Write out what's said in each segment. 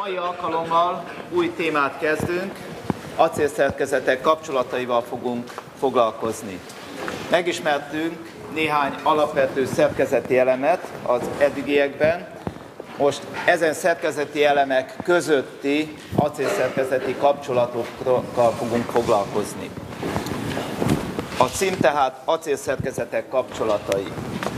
Mai alkalommal új témát kezdünk, acélszerkezetek kapcsolataival fogunk foglalkozni. Megismertünk néhány alapvető szerkezeti elemet az eddigiekben, most ezen szerkezeti elemek közötti acélszerkezeti kapcsolatokkal fogunk foglalkozni. A cím tehát acélszerkezetek kapcsolatai.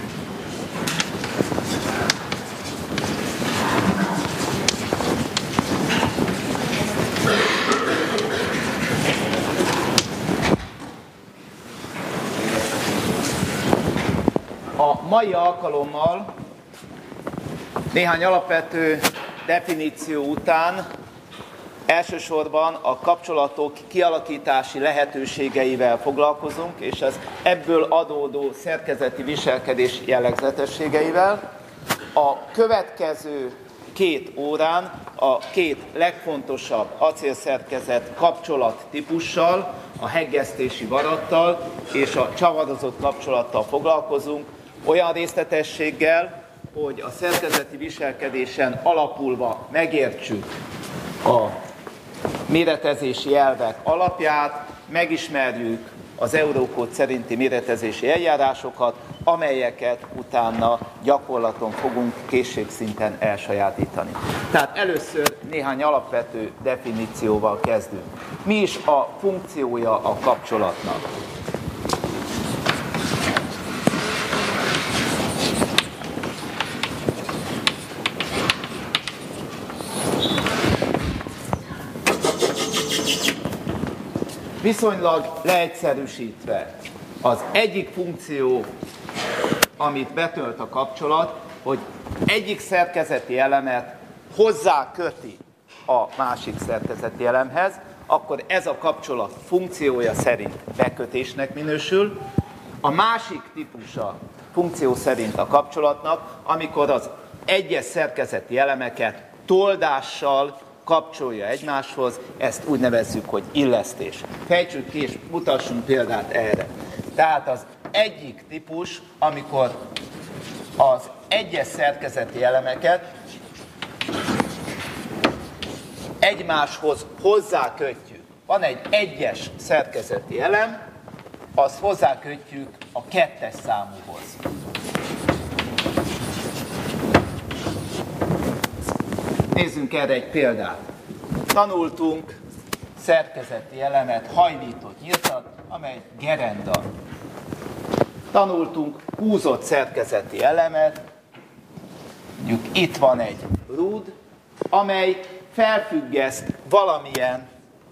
A mai alkalommal néhány alapvető definíció után elsősorban a kapcsolatok kialakítási lehetőségeivel foglalkozunk, és az ebből adódó szerkezeti viselkedés jellegzetességeivel. A következő 2 órán a 2 legfontosabb acélszerkezet kapcsolattípussal, a hegesztési varattal és a csavarozott kapcsolattal foglalkozunk, olyan részletességgel, hogy a szerkezeti viselkedésen alapulva megértsük a méretezési elvek alapját, megismerjük az Eurocode szerinti méretezési eljárásokat, amelyeket utána gyakorlaton fogunk készségszinten elsajátítani. Tehát először néhány alapvető definícióval kezdünk. Mi is a funkciója a kapcsolatnak? Viszonylag leegyszerűsítve, az egyik funkció, amit betölt a kapcsolat, hogy egyik szerkezeti elemet hozzá köti a másik szerkezeti elemhez, akkor ez a kapcsolat funkciója szerint bekötésnek minősül. A másik típusa funkció szerint a kapcsolatnak, amikor az egyes szerkezeti elemeket toldással kapcsolja egymáshoz, ezt úgy nevezzük, hogy illesztés. Fejtsük ki és mutassunk példát erre. Tehát az egyik típus, amikor az egyes szerkezeti elemeket egymáshoz hozzákötjük. Van egy egyes szerkezeti elem, azt hozzákötjük a 2-es számúhoz. Nézzünk erre egy példát. Tanultunk szerkezeti elemet, hajlított nyíltat, amely gerenda. Tanultunk húzott szerkezeti elemet, mondjuk itt van egy rúd, amely felfüggeszt valamilyen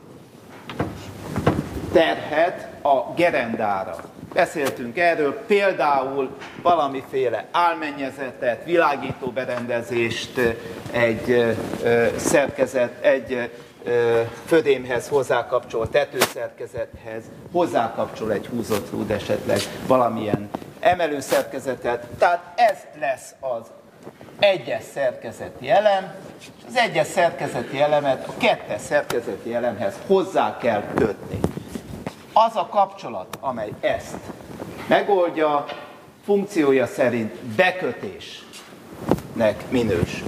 terhet a gerendára. Beszéltünk erről, például valamiféle álmennyezetet, világítóberendezést egy szerkezet, egy födémhez hozzákapcsol, tetőszerkezethez, hozzákapcsol egy húzott rúd esetleg valamilyen emelőszerkezetet. Tehát ez lesz az egyes szerkezeti elem, és az egyes szerkezeti elemet a 2-es szerkezeti elemhez hozzá kell kötni. Az a kapcsolat, amely ezt megoldja, funkciója szerint bekötésnek minősül.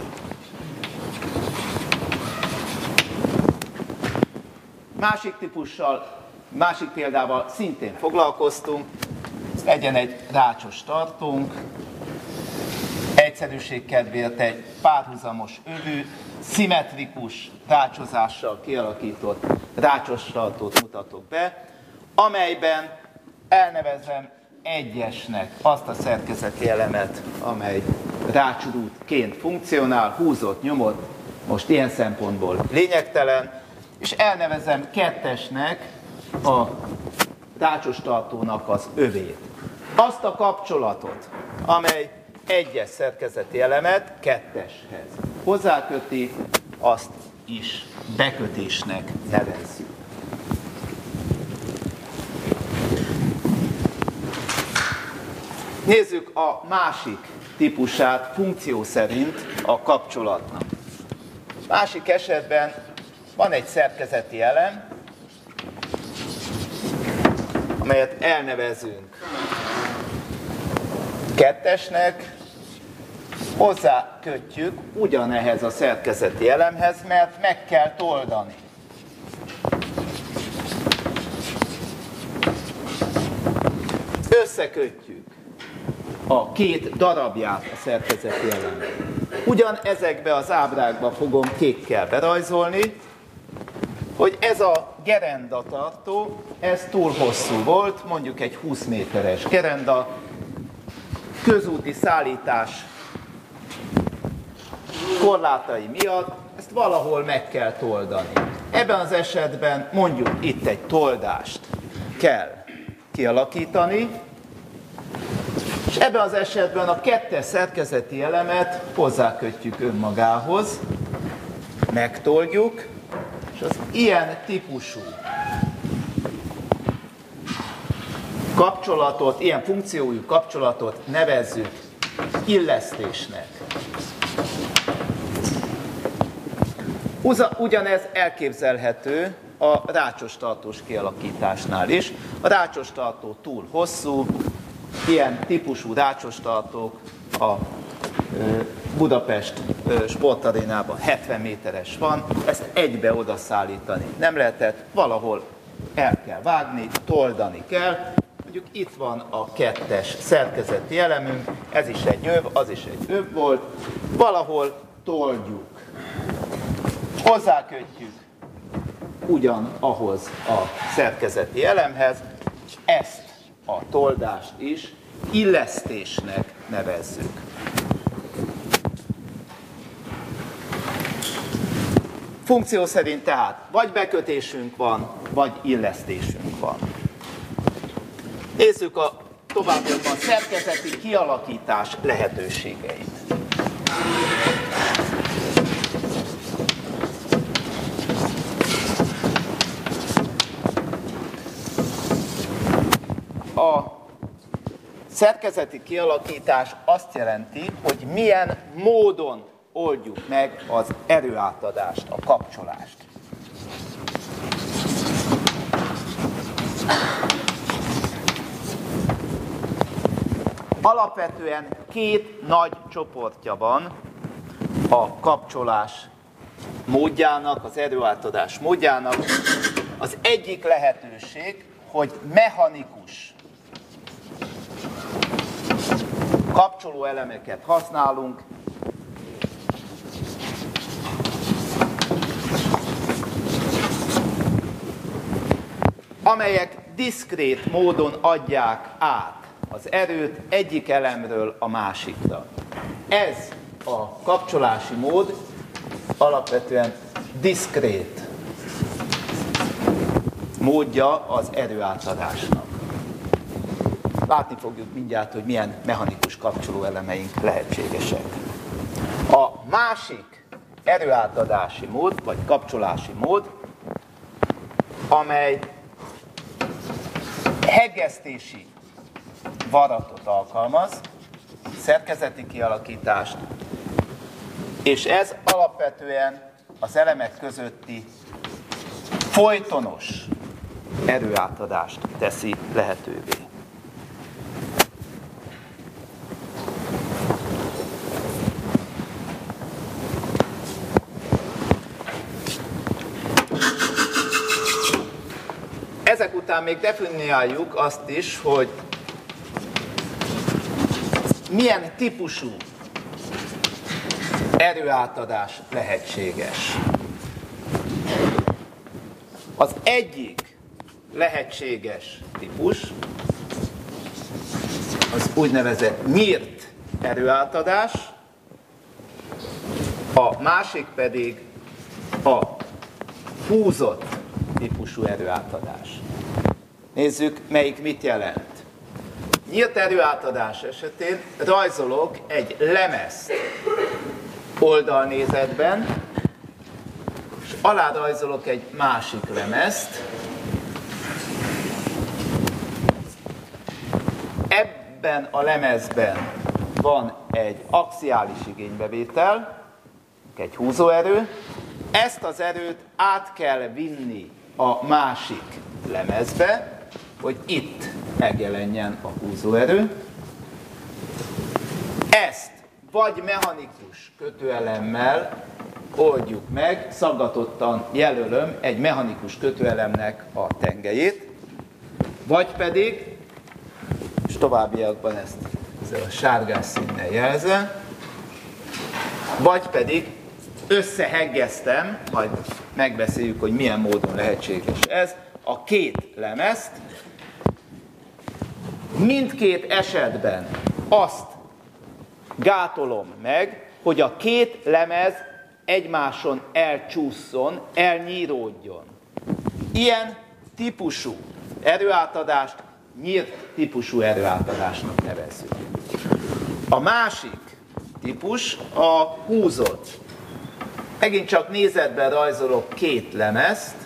Másik típussal, másik példával szintén foglalkoztunk, legyen egy rácsos tartónk, egyszerűség kedvéért egy párhuzamos övű, szimmetrikus rácsozással kialakított rácsos tartót mutatok be, amelyben elnevezem egyesnek azt a szerkezeti elemet, amely rácsrúdként funkcionál, húzott, nyomott, most ilyen szempontból lényegtelen, és elnevezem 2-esnek a rácsos tartónak az övét. Azt a kapcsolatot, amely egyes szerkezeti elemet 2-eshez hozzáköti, azt is bekötésnek nevezzük. Nézzük a másik típusát funkció szerint a kapcsolatnak. Másik esetben van egy szerkezeti elem, amelyet elnevezünk 2-esnek, hozzá kötjük ugyanehhez a szerkezeti elemhez, mert meg kell toldani. Összekötjük a két darabját a szerkezeti elemnek. Ugyan ezekbe az ábrákba fogom kékkel berajzolni, hogy ez a gerendatartó, ez túl hosszú volt, mondjuk egy 20 méteres gerenda, közúti szállítás korlátai miatt ezt valahol meg kell toldani. Ebben az esetben mondjuk itt egy toldást kell kialakítani, és ebben az esetben a kettes szerkezeti elemet hozzákötjük önmagához, megtoldjuk, és az ilyen típusú kapcsolatot, ilyen funkciójú kapcsolatot nevezzük illesztésnek. Ugyanez elképzelhető a rácsos tartós kialakításnál is. A rácsos tartó túl hosszú, ilyen típusú rácsos tartók a Budapest sportarénában 70 méteres van, ezt egybe oda szállítani nem lehetett, valahol el kell vágni, toldani kell. Mondjuk itt van a kettes szerkezeti elemünk, ez is egy öv, az is egy öv volt, valahol toldjuk. Hozzákötjük ugyanahhoz a szerkezeti elemhez, és ezt a toldást is illesztésnek nevezzük. Funkció szerint tehát vagy bekötésünk van, vagy illesztésünk van. Nézzük a továbbiakban szerkezeti kialakítás lehetőségeit. A szerkezeti kialakítás azt jelenti, hogy milyen módon oldjuk meg az erőátadást, a kapcsolást. Alapvetően két nagy csoportja van a kapcsolás módjának, az erőátadás módjának. Az egyik lehetőség, hogy mechanikus kapcsolóelemeket használunk, amelyek diszkrét módon adják át az erőt egyik elemről a másikra. Ez a kapcsolási mód alapvetően diszkrét módja az erőátadásnak. Látni fogjuk mindjárt, hogy milyen mechanikus kapcsolóelemeink lehetségesek. A másik erőátadási mód, vagy kapcsolási mód, amely hegesztési varatot alkalmaz, szerkezeti kialakítást, és ez alapvetően az elemek közötti folytonos erőátadást teszi lehetővé. Ezek után még definiáljuk azt is, hogy milyen típusú erőátadás lehetséges. Az egyik lehetséges típus az úgynevezett nyírt erőátadás, a másik pedig a húzott típusú erőátadás. Nézzük, melyik mit jelent. Nyílt erőátadás esetén rajzolok egy lemezt oldalnézetben, és alá rajzolok egy másik lemezt. Ebben a lemezben van egy axiális igénybevétel, egy húzóerő. Ezt az erőt át kell vinni a másik lemezbe, hogy itt megjelenjen a húzóerő. Ezt vagy mechanikus kötőelemmel oldjuk meg, szaggatottan jelölöm egy mechanikus kötőelemnek a tengelyét, vagy pedig, és továbbiakban ezt ezzel a sárgás színnel jelzem, vagy pedig összeheggeztem, majd megbeszéljük, hogy milyen módon lehetséges ez, a két lemezt. Mindkét esetben azt gátolom meg, hogy a két lemez egymáson elcsússzon, elnyíródjon. Ilyen típusú erőátadást nyírt típusú erőátadásnak nevezzük. A másik típus a húzott. Megint csak nézetben rajzolok két lemezt.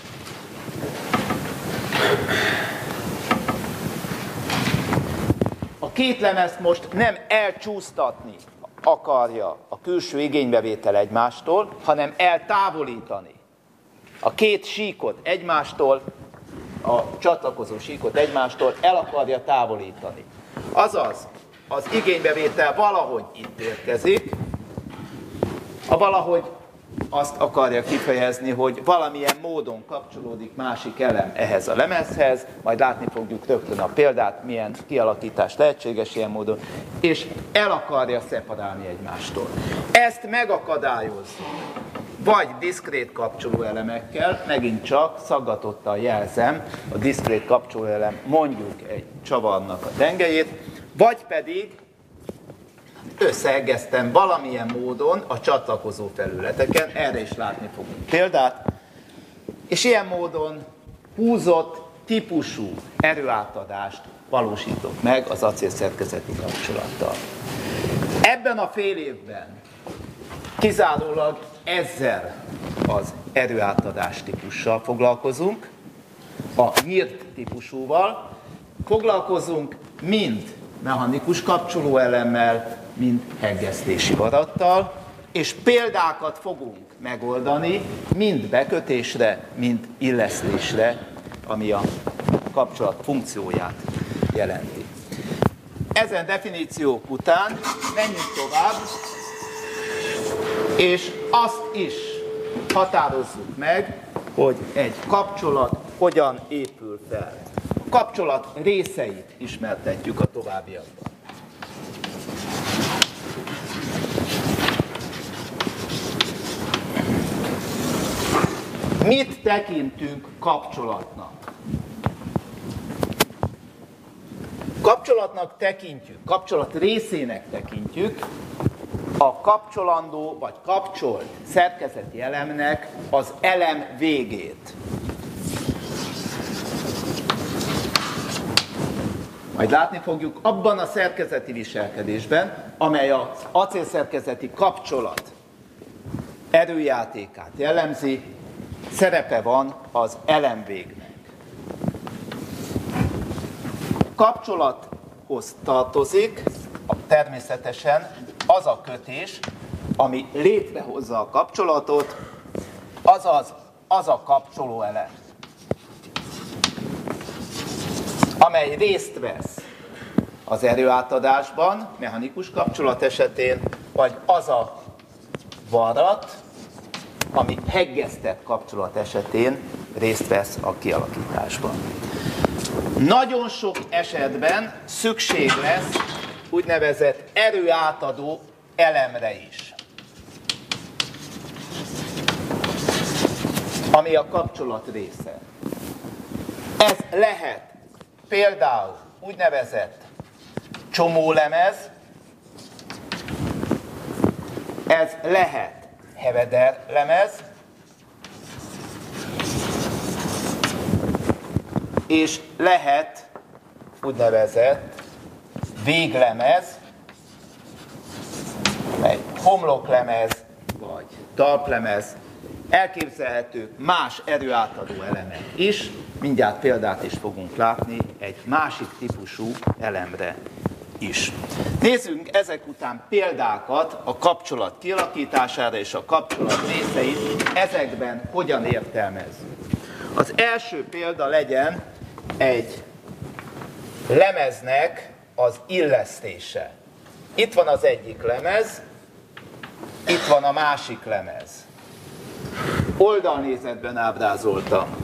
A két lemezt most nem elcsúsztatni akarja a külső igénybevétel egymástól, hanem eltávolítani. A két síkot egymástól, a csatlakozó síkot egymástól el akarja távolítani. Azaz, az igénybevétel valahogy itt érkezik, a valahogy azt akarja kifejezni, hogy valamilyen módon kapcsolódik másik elem ehhez a lemezhez, majd látni fogjuk rögtön a példát, milyen kialakítás lehetséges ilyen módon, és el akarja szeparálni egymástól. Ezt megakadályozzuk, vagy diszkrét kapcsolóelemekkel, megint csak szaggatottan jelzem a diszkrét kapcsolóelem mondjuk egy csavarnak a tengelyét, vagy pedig összeegeztem valamilyen módon a csatlakozó felületeken, erre is látni fogunk példát, és ilyen módon húzott típusú erőátadást valósítok meg az acélszerkezeti kapcsolattal. Ebben a fél évben kizárólag ezzel az erőátadás típussal foglalkozunk, a nyírt típusúval, foglalkozunk mind mechanikus kapcsolóelemmel, mind heggesztési varattal, és példákat fogunk megoldani, mind bekötésre, mind illesztésre, ami a kapcsolat funkcióját jelenti. Ezen definíciók után menjünk tovább, és azt is határozzuk meg, hogy egy kapcsolat hogyan épül fel. A kapcsolat részeit ismertetjük a továbbiakban. Mit tekintünk kapcsolatnak? Kapcsolatnak tekintjük, kapcsolat részének tekintjük a kapcsolandó vagy kapcsolt szerkezeti elemnek az elem végét. Majd látni fogjuk abban a szerkezeti viselkedésben, amely az acélszerkezeti kapcsolat erőjátékát jellemzi, szerepe van az elemvégnek. Kapcsolathoz tartozik természetesen az a kötés, ami létrehozza a kapcsolatot, azaz az a kapcsolóelem, amely részt vesz az erőátadásban, mechanikus kapcsolat esetén, vagy az a varrat, ami heggesztett kapcsolat esetén részt vesz a kialakításban. Nagyon sok esetben szükség lesz úgynevezett erőátadó elemre is, ami a kapcsolat része. Ez lehet például úgynevezett csomólemez, ez lehet hevederlemez, és lehet úgynevezett véglemez, egy homloklemez, vagy talplemez, elképzelhető más erőátadó elemek is, mindjárt példát is fogunk látni egy másik típusú elemre is. Nézzünk ezek után példákat a kapcsolat kialakítására és a kapcsolat részeit ezekben hogyan értelmezzük. Az első példa legyen egy lemeznek az illesztése. Itt van az egyik lemez, itt van a másik lemez. Oldalnézetben ábrázoltam.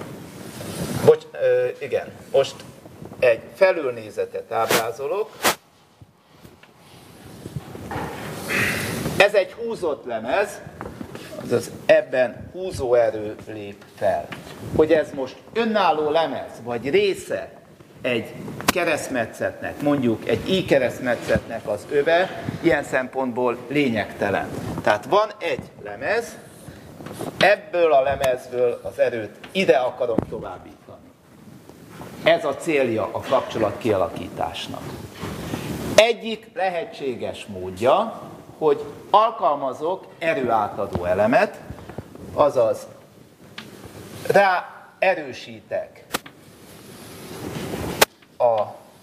Igen, most egy felülnézetet ábrázolok. Ez egy húzott lemez, azaz ebben húzóerő lép fel. Hogy ez most önálló lemez, vagy része egy keresztmetszetnek, mondjuk egy I-keresztmetszetnek az öve, ilyen szempontból lényegtelen. Tehát van egy lemez, ebből a lemezből az erőt ide akarom továbbítani. Ez a célja a kapcsolat kialakításnak. Egyik lehetséges módja, hogy alkalmazok erőátadó elemet, azaz rá erősítek a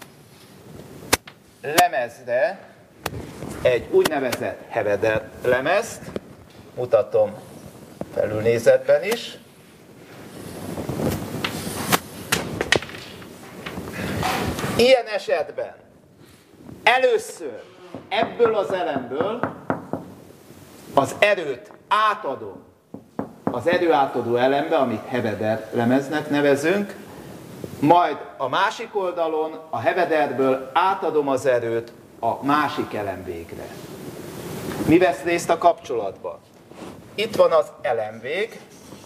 lemezre egy úgynevezett Heveder lemezt, mutatom felülnézetben is. Ilyen esetben először ebből az elemből az erőt átadom az erőátadó elembe, amit Heveder lemeznek nevezünk, majd a másik oldalon a Hevederből átadom az erőt a másik elemvégre. Mi vesz részt a kapcsolatban? Itt van az elemvég,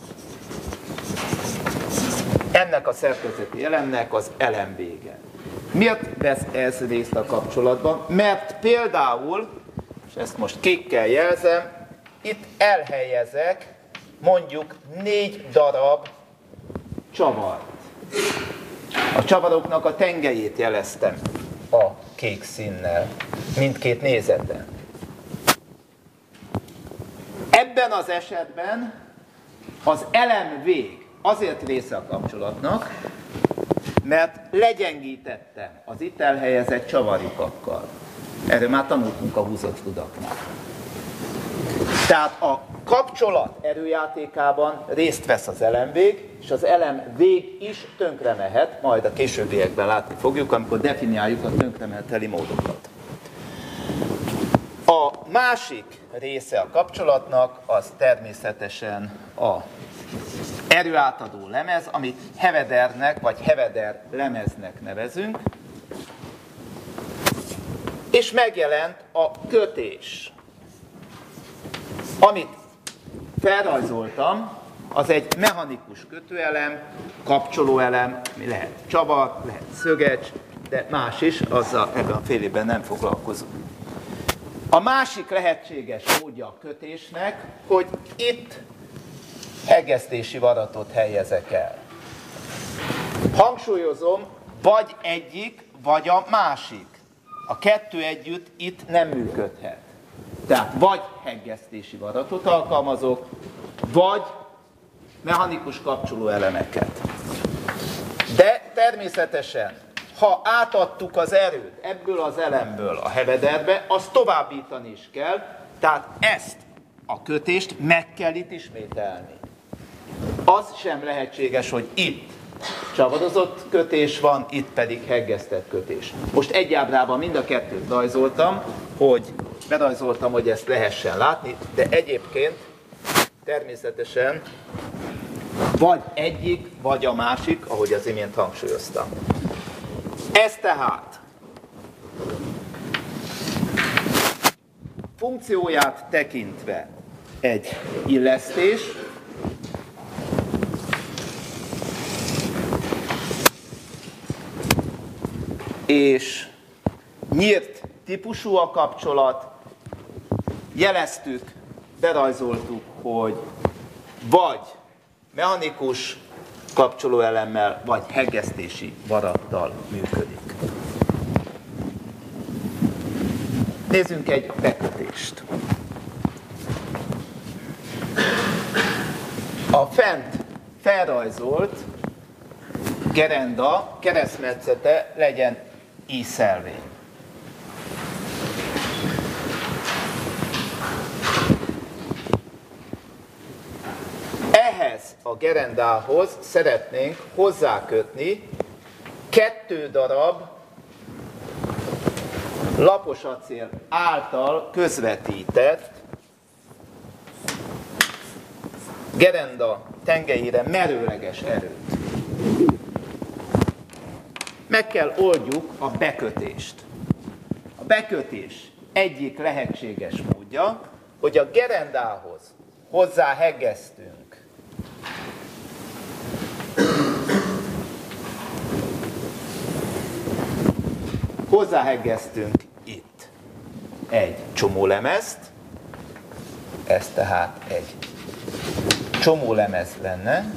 ennek a szerkezeti elemnek az elemvége. Miért vesz ez részt a kapcsolatban? Mert például, és ezt most kékkel jelzem, itt elhelyezek mondjuk 4 darab csavart. A csavaroknak a tengelyét jeleztem a kék színnel, mindkét nézeten. Ebben az esetben az elemvég azért része a kapcsolatnak, mert legyengítettem az itt elhelyezett csavarjukakkal. Erről már tanultunk a húzott rudaknál. Tehát a kapcsolat erőjátékában részt vesz az elemvég, és az elemvég is tönkre mehet, majd a későbbiekben látni fogjuk, amikor definiáljuk a tönkremeheteli módokat. A másik része a kapcsolatnak az természetesen a erőátadó lemez, amit Hevedernek vagy Heveder lemeznek nevezünk, és megjelent a kötés. Amit felrajzoltam, az egy mechanikus kötőelem, kapcsolóelem, ami lehet csavar, lehet szögecs, de más is, azzal ebben a fél évben nem foglalkozunk. A másik lehetséges módja a kötésnek, hogy itt hegesztési varatot helyezek el. Hangsúlyozom, vagy egyik, vagy a másik. A kettő együtt itt nem működhet. Tehát vagy hegesztési varatot alkalmazok, vagy mechanikus kapcsolóelemeket. De természetesen, ha átadtuk az erőt ebből az elemből a Hevederbe, azt továbbítani is kell, tehát ezt a kötést meg kell itt ismételni. Az sem lehetséges, hogy itt csavarozott kötés van, itt pedig heggesztett kötés. Most egy ábrában mind a kettőt rajzoltam, hogy ezt lehessen látni, de egyébként természetesen vagy egyik, vagy a másik, ahogy az imént hangsúlyoztam. Ez tehát funkcióját tekintve egy illesztés, és nyírt típusú a kapcsolat, jeleztük, berajzoltuk, hogy vagy mechanikus kapcsolóelemmel, vagy hegesztési varattal működik. Nézzünk egy bekötést. A fent felrajzolt gerenda keresztmetszete legyen I-szelvény. Ehhez a gerendához szeretnénk hozzákötni 2 darab laposacél által közvetített gerenda tengelyére merőleges erőt. Meg kell oldjuk a bekötést. A bekötés egyik lehetséges módja, hogy a gerendához hozzáhegesztünk itt egy csomólemezt, ez tehát egy csomólemez lenne,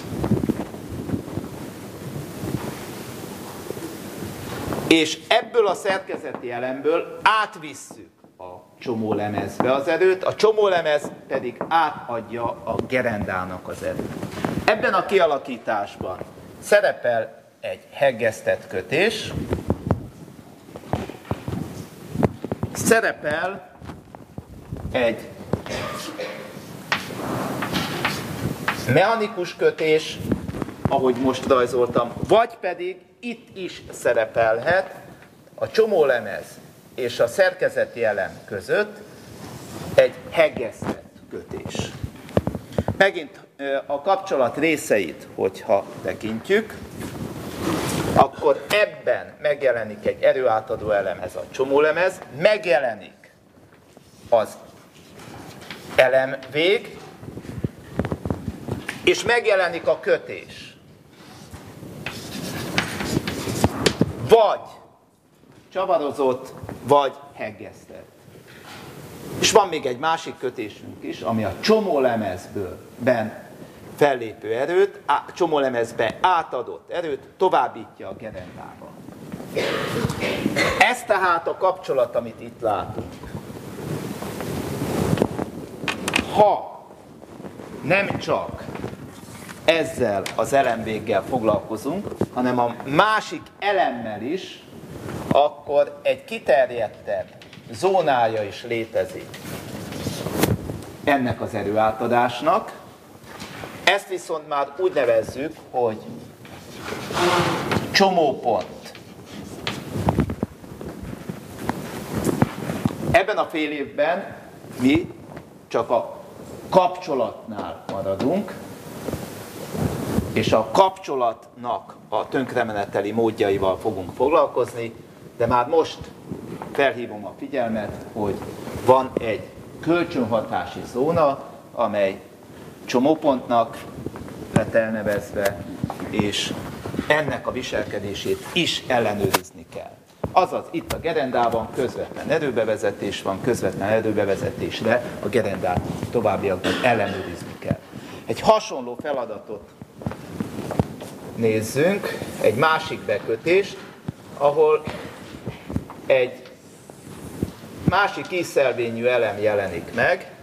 és ebből a szerkezeti elemből átvisszük a csomólemezbe az erőt, a csomólemez pedig átadja a gerendának az erőt. Ebben a kialakításban szerepel egy heggesztett kötés, szerepel egy mechanikus kötés, ahogy most rajzoltam, vagy pedig itt is szerepelhet a csomólemez és a szerkezeti elem között egy heggesztett kötés. Megint a kapcsolat részeit, hogyha tekintjük, akkor ebben megjelenik egy erőátadó elemhez a csomólemez, megjelenik az elemvég, és megjelenik a kötés. Vagy csavarozott, vagy heggesztett. És van még egy másik kötésünk is, ami a csomólemezben fellépő erőt, csomólemezbe átadott erőt továbbítja a gerendába. Ez tehát a kapcsolat, amit itt látunk. Ha nem csak ezzel az elemvéggel foglalkozunk, hanem a másik elemmel is, akkor egy kiterjedtebb zónája is létezik ennek az erőátadásnak. Ezt viszont már úgy nevezzük, hogy csomópont. Ebben a fél évben mi csak a kapcsolatnál maradunk, és a kapcsolatnak a tönkremeneteli módjaival fogunk foglalkozni, de már most felhívom a figyelmet, hogy van egy kölcsönhatási zóna, amely csomópontnak lett elnevezve, és ennek a viselkedését is ellenőrizni kell. Azaz, itt a gerendában közvetlen erőbevezetés van, közvetlen erőbevezetésre a gerendát továbbiakban ellenőrizni kell. Egy hasonló feladatot nézzünk, egy másik bekötést, ahol egy másik ízszelvényű elem jelenik meg.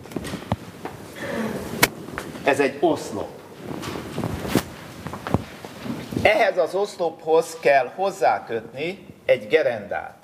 Ez egy oszlop. Ehhez az oszlophoz kell hozzákötni egy gerendát.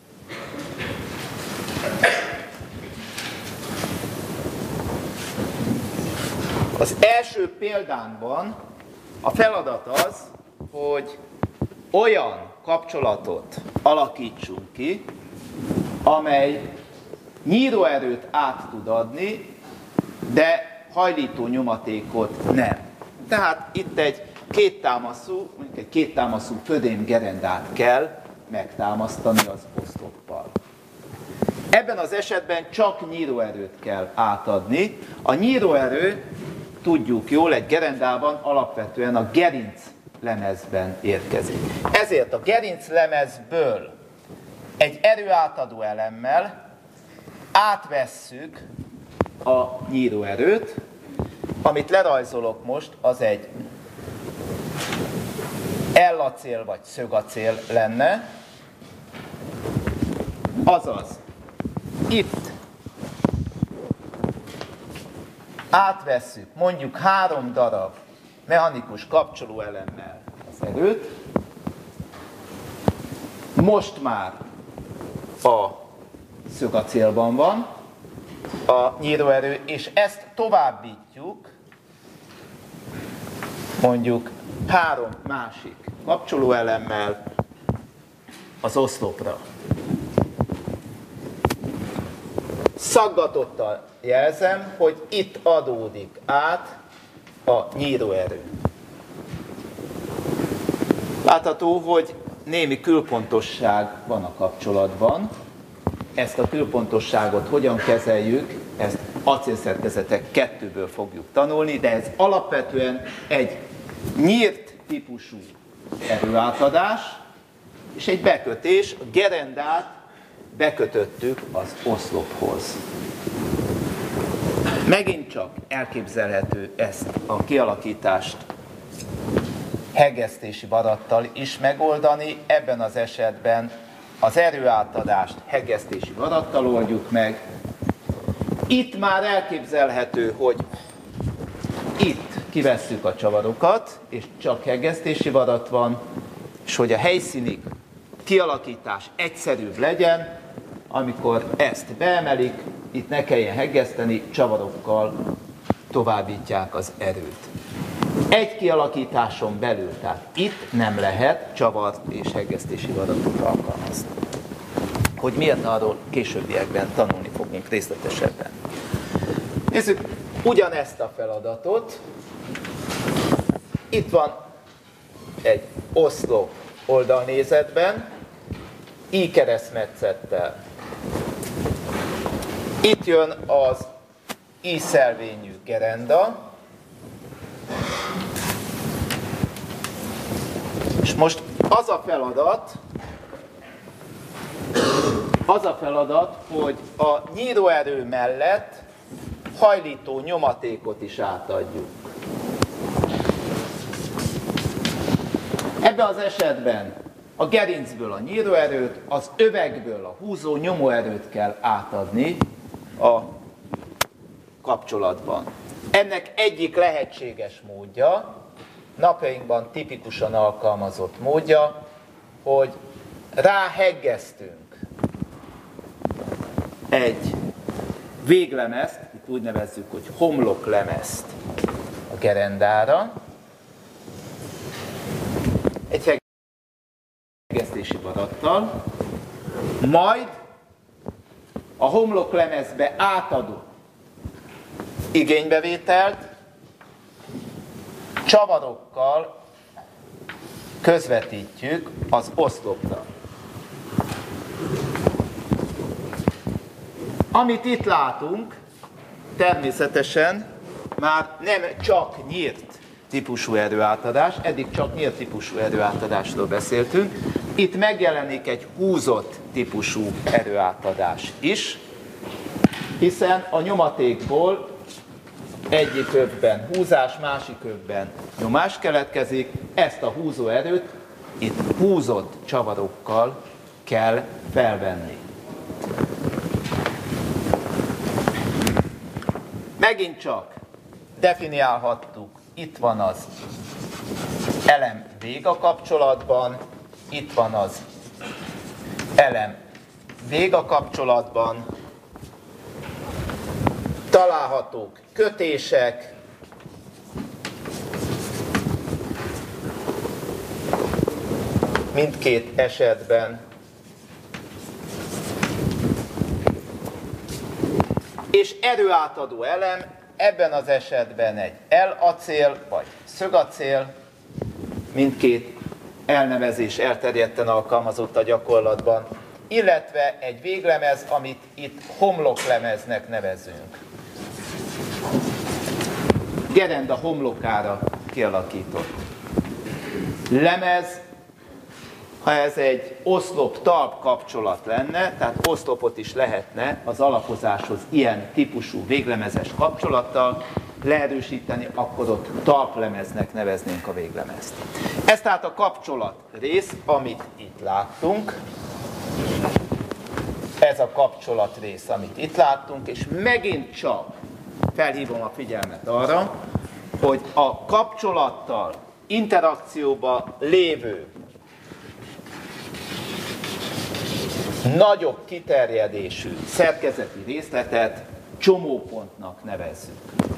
Az első példánkban a feladat az, hogy olyan kapcsolatot alakítsunk ki, amely nyíróerőt át tud adni, de hajlító nyomatékot nem. Tehát itt egy kéttámaszú födémgerendát kell megtámasztani az oszloppal. Ebben az esetben csak nyíróerőt kell átadni. A nyíróerő, tudjuk jól, egy gerendában alapvetően a gerinclemezben érkezik. Ezért a gerinclemezből egy erőátadó elemmel átvesszük a nyíróerőt. Amit lerajzolok most, az egy L-acél vagy szögacél lenne. Azaz, itt átvesszük mondjuk 3 darab mechanikus kapcsolóelemmel az erőt. Most már a szögacélban van a nyíróerő, és ezt továbbítjuk mondjuk 3 másik kapcsolóelemmel az oszlopra. szaggatottal jelzem, hogy itt adódik át a nyíróerő. Látható, hogy némi külpontosság van a kapcsolatban. Ezt a külpontosságot hogyan kezeljük, ezt acélszerkezetek 2-ből fogjuk tanulni, de ez alapvetően egy nyírt típusú erőátadás, és egy bekötés, a gerendát bekötöttük az oszlophoz. Megint csak elképzelhető ezt a kialakítást hegesztési varattal is megoldani. Ebben az esetben az erőátadást hegesztési varattal oldjuk meg. Itt már elképzelhető, hogy itt kivesszük a csavarokat, és csak hegesztési varat van, és hogy a helyszíni kialakítás egyszerűbb legyen, amikor ezt beemelik, itt ne kelljen hegeszteni, csavarokkal továbbítják az erőt. Egy kialakításon belül, tehát itt nem lehet csavart és hegesztési varatot alkalmazni. Hogy miért, arról későbbiekben tanulni fogunk részletesebben. Nézzük ugyanezt a feladatot. Itt van egy oszlop oldalnézetben, I keresztmetszettel. Itt jön az I szelvényű gerenda, és most az a feladat, hogy a nyíróerő mellett hajlító nyomatékot is átadjuk. Ebben az esetben a gerincből a nyíróerőt, az övegből a húzó nyomóerőt kell átadni a kapcsolatban. Ennek egyik lehetséges módja, napjainkban tipikusan alkalmazott módja, hogy ráheggesztünk egy véglemezt, itt úgy nevezzük, hogy homloklemezt a gerendára, egy hegesztési varattal, majd a homloklemezbe átadó igénybevételt csavarokkal közvetítjük az oszlopra. Amit itt látunk, természetesen már nem csak nyírt típusú erőátadás, eddig csak nyílt típusú erőátadásról beszéltünk, itt megjelenik egy húzott típusú erőátadás is, hiszen a nyomatékból egyik övben húzás, másik övben nyomás keletkezik, ezt a húzó erőt itt húzott csavarokkal kell felvenni. Megint csak definiálhattuk, itt van az elem véga kapcsolatban, itt van az elem véga kapcsolatban, találhatók kötések, mindkét esetben, és erőátadó elem, ebben az esetben egy L-acél vagy szögacél, mindkét elnevezés elterjedten alkalmazott a gyakorlatban, illetve egy véglemez, amit itt homloklemeznek nevezünk. Gerenda homlokára kialakított lemez, ha ez egy oszlop-talp kapcsolat lenne, tehát oszlopot is lehetne az alapozáshoz ilyen típusú véglemezes kapcsolattal leerősíteni, akkor ott talplemeznek neveznénk a véglemezt. Ez tehát a kapcsolat rész, amit itt láttunk. Ez a kapcsolat rész, amit itt láttunk, és megint csak felhívom a figyelmet arra, hogy a kapcsolattal interakcióba lévő nagyobb kiterjedésű szerkezeti részletet csomópontnak nevezzük.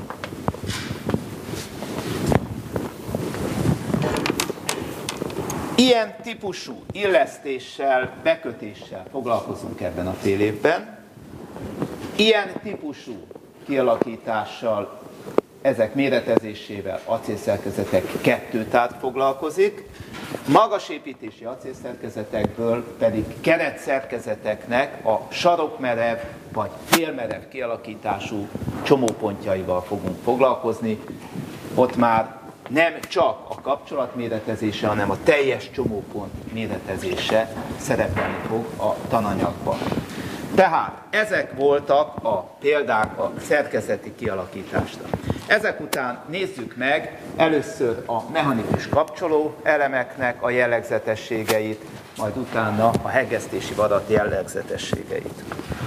Ilyen típusú illesztéssel, bekötéssel foglalkozunk ebben a fél évben. Ilyen típusú kialakítással, ezek méretezésével acélszerkezetek 2 tárgy foglalkozik, magasépítési acélszerkezetekből pedig keretszerkezeteknek a sarokmerev vagy félmerev kialakítású csomópontjaival fogunk foglalkozni. Ott már nem csak a kapcsolat méretezése, hanem a teljes csomópont méretezése szerepelni fog a tananyagban. Tehát ezek voltak a példák a szerkezeti kialakításra. Ezek után nézzük meg először a mechanikus kapcsoló elemeknek a jellegzetességeit, majd utána a hegesztési varat jellegzetességeit.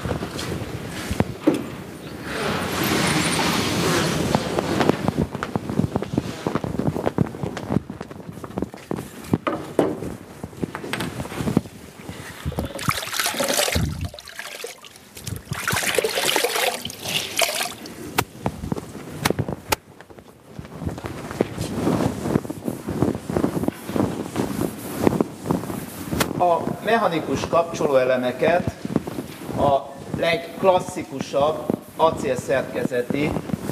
A mechanikus kapcsolóelemeket a legklasszikusabb acélszerkezeti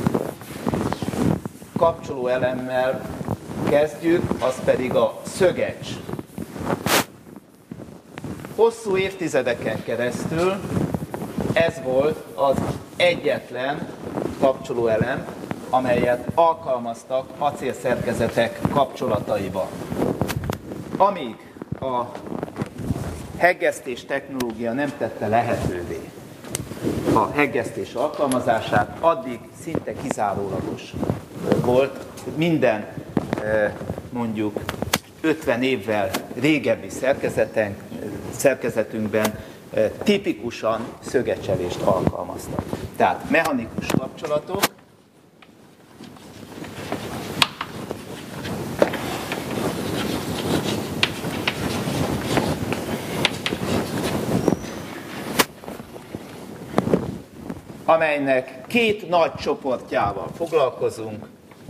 kapcsolóelemmel kezdjük, az pedig a szögecs. Hosszú évtizedeken keresztül ez volt az egyetlen kapcsolóelem, amelyet alkalmaztak acélszerkezetek kapcsolataiba. Amíg a hegesztés technológia nem tette lehetővé a hegesztés alkalmazását, addig szinte kizárólagos volt minden mondjuk 50 évvel régebbi szerkezetünkben tipikusan szögecselést alkalmaztak. Tehát mechanikus kapcsolatok, amelynek 2 nagy csoportjával foglalkozunk,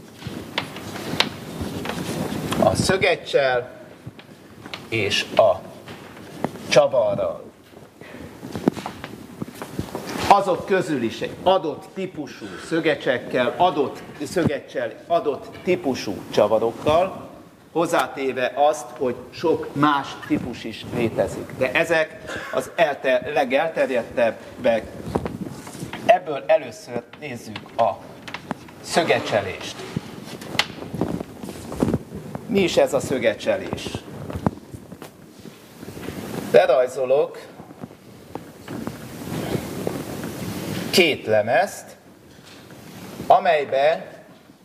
a szögeccsel és a csavarral. Azok közül is egy adott típusú szögecsekkel, adott típusú csavarokkal, hozzátéve azt, hogy sok más típus is létezik. De ezek az legelterjedtebbek. Ebből először nézzük a szögecselést. Mi is ez a szögecselés? Lerajzolok 2 lemezt, amelybe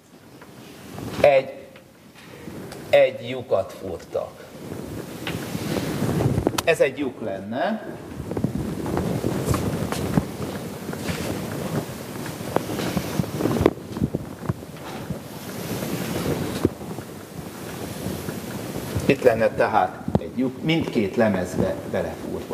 egy lyukat fúrtak. Ez egy lyuk lenne. Itt lenne tehát egy lyuk, mindkét lemezbe belefúrva.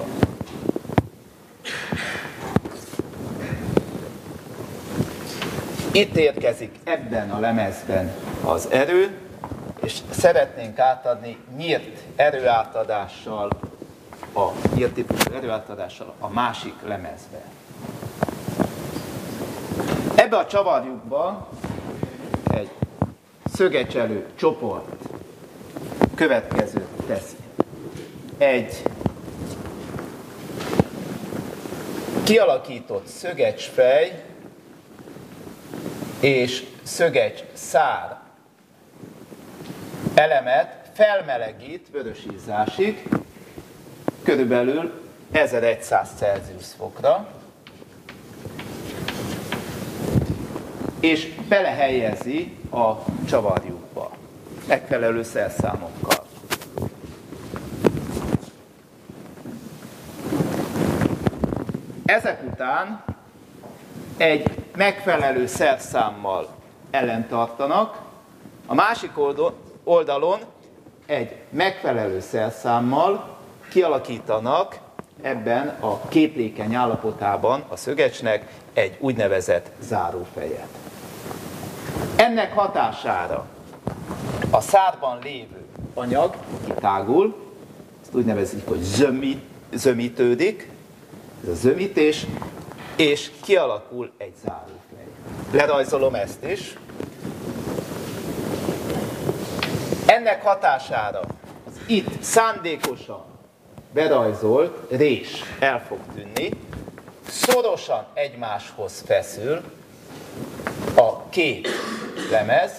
Itt érkezik ebben a lemezben az erő, és szeretnénk átadni nyírt erőátadással, nyírt típusú erőátadással a másik lemezbe. Ebbe a csavarlyukba egy szögecselő csoport következőt teszi. Egy kialakított szögecsfej és szögecs szár elemet felmelegít vörös izzásig, körülbelül 1100 Celsius fokra, és belehelyezi a csavarlyukba megfelelő szerszámokkal. Ezek után egy megfelelő szerszámmal ellentartanak, a másik oldalon egy megfelelő szerszámmal kialakítanak ebben a képlékeny állapotában a szögecsnek egy úgynevezett zárófejet. Ennek hatására a szárban lévő anyag kitágul, ezt úgy nevezik, hogy zömítődik, ez a zömítés, és kialakul egy zárófej. Lerajzolom ezt is. Ennek hatására az itt szándékosan berajzolt rés el fog tűnni, szorosan egymáshoz feszül a két lemez,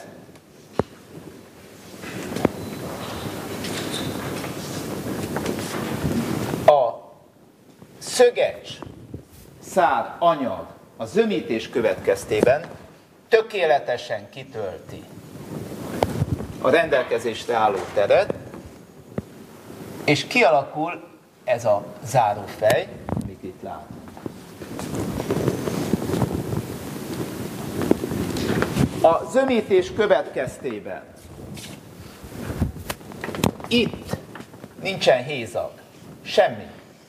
a szögecs szár anyag a zömítés következtében tökéletesen kitölti a rendelkezésre álló teret, és kialakul ez a zárófej, amit itt látunk. A zömítés következtében itt nincsen hézag, semmi.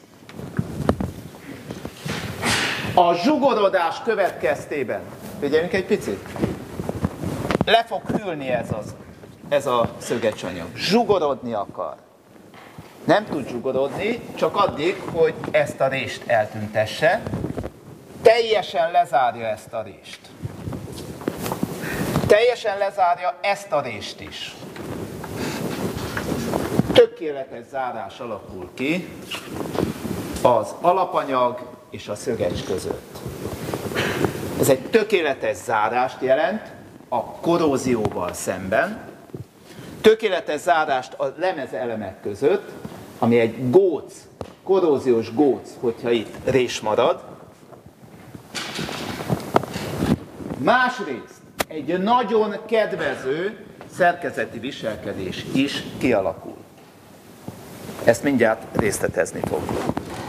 A zsugorodás következtében, figyeljünk egy picit, le fog hűlni ez a szögecsanyag. Zsugorodni akar. Nem tud zsugorodni, csak addig, hogy ezt a rést eltüntesse, teljesen lezárja ezt a rést. Teljesen lezárja ezt a rést is. Tökéletes zárás alakul ki az alapanyag és a szögecs között. Ez egy tökéletes zárást jelent a korrózióval szemben, tökéletes zárást a lemezelemek között, ami egy góc, korróziós góc, hogyha itt rés marad. Másrészt egy nagyon kedvező szerkezeti viselkedés is kialakul. Ezt mindjárt részletezni fogjuk.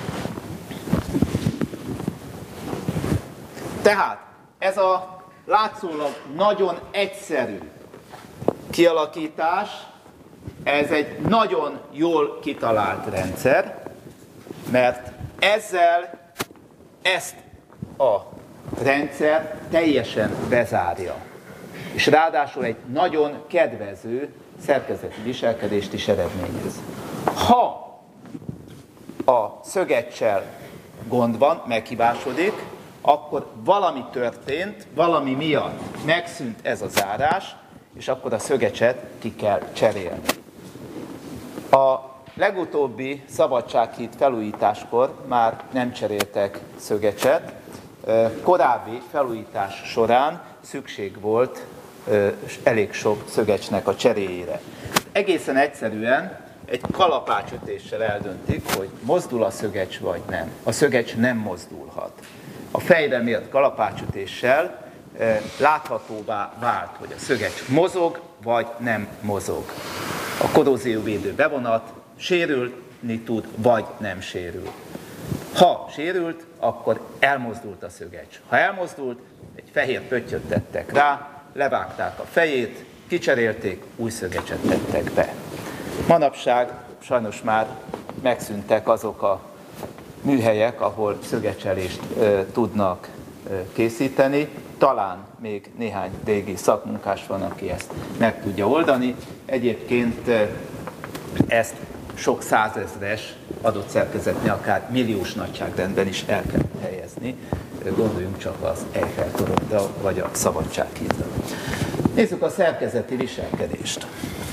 Tehát ez a látszólag nagyon egyszerű kialakítás, ez egy nagyon jól kitalált rendszer, mert ezzel ezt a rendszer teljesen bezárja. És ráadásul egy nagyon kedvező szerkezeti viselkedést is eredményez. Ha a szögeccsel gond van, meghibásodik, akkor valami történt, valami miatt megszűnt ez a zárás, és akkor a szögecset ki kell cserélni. A legutóbbi Szabadsághíd felújításkor már nem cseréltek szögecset, korábbi felújítás során szükség volt elég sok szögecsnek a cseréjére. Egészen egyszerűen egy kalapácsütéssel eldöntik, hogy mozdul a szögecs vagy nem. A szögecs nem mozdulhat. A fejre mért kalapácsütéssel láthatóvá vált, hogy a szögecs mozog vagy nem mozog. A korrózióvédő bevonat sérülni tud, vagy nem sérül. Ha sérült, akkor elmozdult a szögecs. Ha elmozdult, egy fehér pöttyöt tettek rá, levágták a fejét, kicserélték, új szögecset tettek be. Manapság sajnos már megszűntek azok a műhelyek, ahol szögecselést tudnak készíteni. Talán még néhány régi szakmunkás van, aki ezt meg tudja oldani. Egyébként ezt sok százezres adott szerkezetnél, akár milliós nagyságrendben is el kell helyezni. Gondoljunk csak az Eiffel-toronyra, vagy a Szabadsághídra. Nézzük a szerkezeti viselkedést.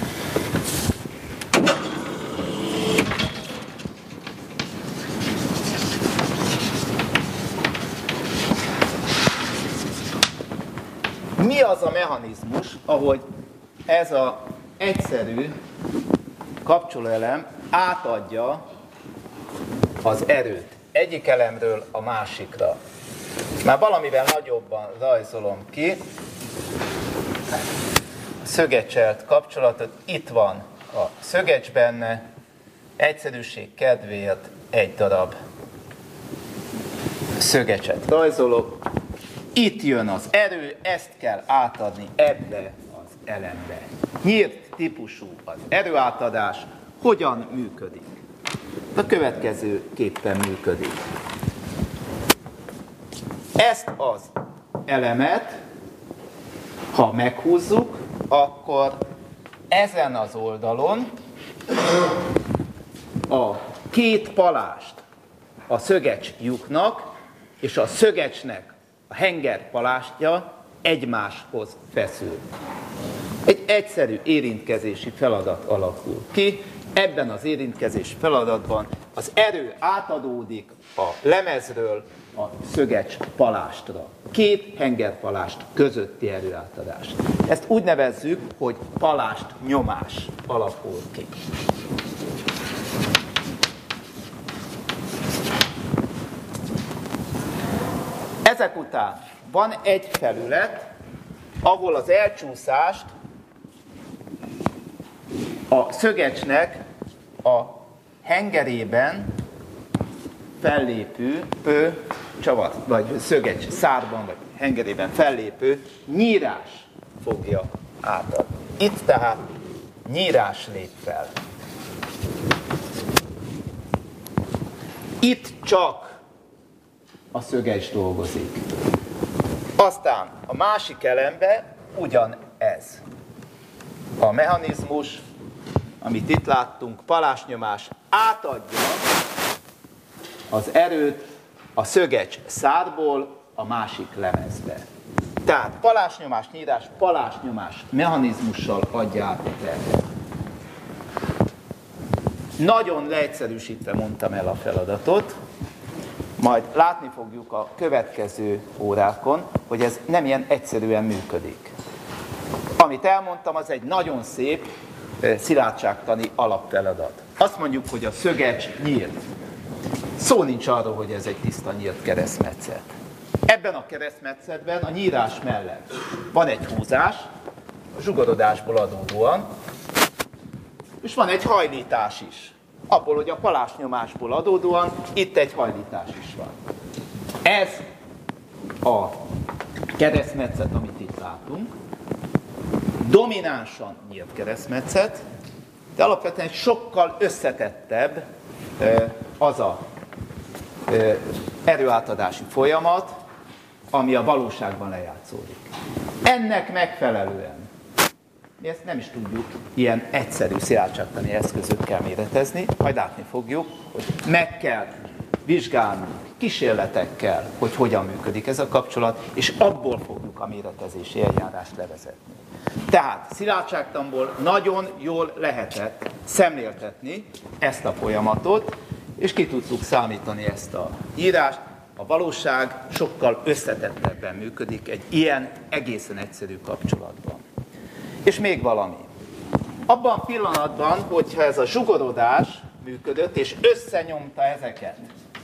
Mi az a mechanizmus, ahogy ez az egyszerű kapcsolóelem átadja az erőt egyik elemről a másikra? Már valamivel nagyobban rajzolom ki a szögecselt kapcsolatot. Itt van a szögecs benne, egyszerűség kedvéért egy darab szögecset rajzolok. Itt jön az erő, ezt kell átadni ebbe az elembe. Nyírt típusú az erőátadás. Hogyan működik? A következő képpen működik. Ezt az elemet, ha meghúzzuk, akkor ezen az oldalon a két palást a szögecs lyuknak és a szögecsnek a hengerpalástja egymáshoz feszül. Egy egyszerű érintkezési feladat alakul ki. Ebben az érintkezési feladatban az erő átadódik a lemezről a szögecs palástra. Két hengerpalást közötti erőátadás. Ezt úgy nevezzük, hogy palást nyomás alakul ki. Ezek után van egy felület, ahol az elcsúszást a szögecsnek a hengerében fellépő csavar, vagy szögecs szárban, vagy hengerében fellépő nyírás fogja átadni. Itt tehát nyírás lép fel. Itt csak a szögecs dolgozik. Aztán a másik elembe ugyanez. A mechanizmus, amit itt láttunk, palásnyomás átadja az erőt a szögecs szárból a másik lemezbe. Tehát palásnyomás, nyírás, palásnyomás mechanizmussal adja át a terhet. Nagyon leegyszerűsítve mondtam el a feladatot, majd látni fogjuk a következő órákon, hogy ez nem ilyen egyszerűen működik. Amit elmondtam, az egy nagyon szép szilárdságtani alapfeladat. Azt mondjuk, hogy a szögecs nyírt. Szó nincs arról, hogy ez egy tiszta nyírt keresztmetszet. Ebben a keresztmetszetben a nyírás mellett van egy húzás, a zsugorodásból adódóan, és van egy hajlítás is. Abból, hogy a palásnyomásból adódóan itt egy hajlítás is van. Ez a keresztmetszet, amit itt látunk, dominánsan nyílt keresztmetszet, de alapvetően sokkal összetettebb az a erőátadási folyamat, ami a valóságban lejátszódik. Ennek megfelelően mi ezt nem is tudjuk ilyen egyszerű szilárdságtani eszközökkel méretezni, majd látni fogjuk, hogy meg kell vizsgálni kísérletekkel, hogy hogyan működik ez a kapcsolat, és abból fogjuk a méretezési eljárást levezetni. Tehát szilárdságtanból nagyon jól lehetett szemléltetni ezt a folyamatot, és ki tudtuk számítani ezt a írást. A valóság sokkal összetettebben működik egy ilyen egészen egyszerű kapcsolatban. És még valami. Abban a pillanatban, hogyha ez a zsugorodás működött, és összenyomta ezeket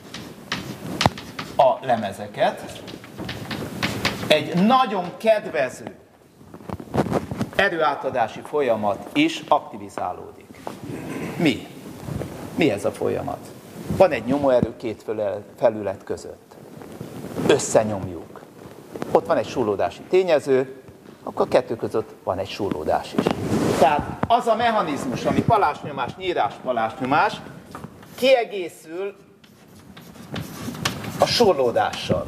a lemezeket, egy nagyon kedvező erőátadási folyamat is aktivizálódik. Mi? Mi ez a folyamat? Van egy nyomóerő két felület között. Összenyomjuk. Ott van egy súrlódási tényező, akkor a kettő között van egy súrlódás is. Tehát az a mechanizmus, ami palásnyomás, nyírás, palásnyomás, kiegészül a súrlódással.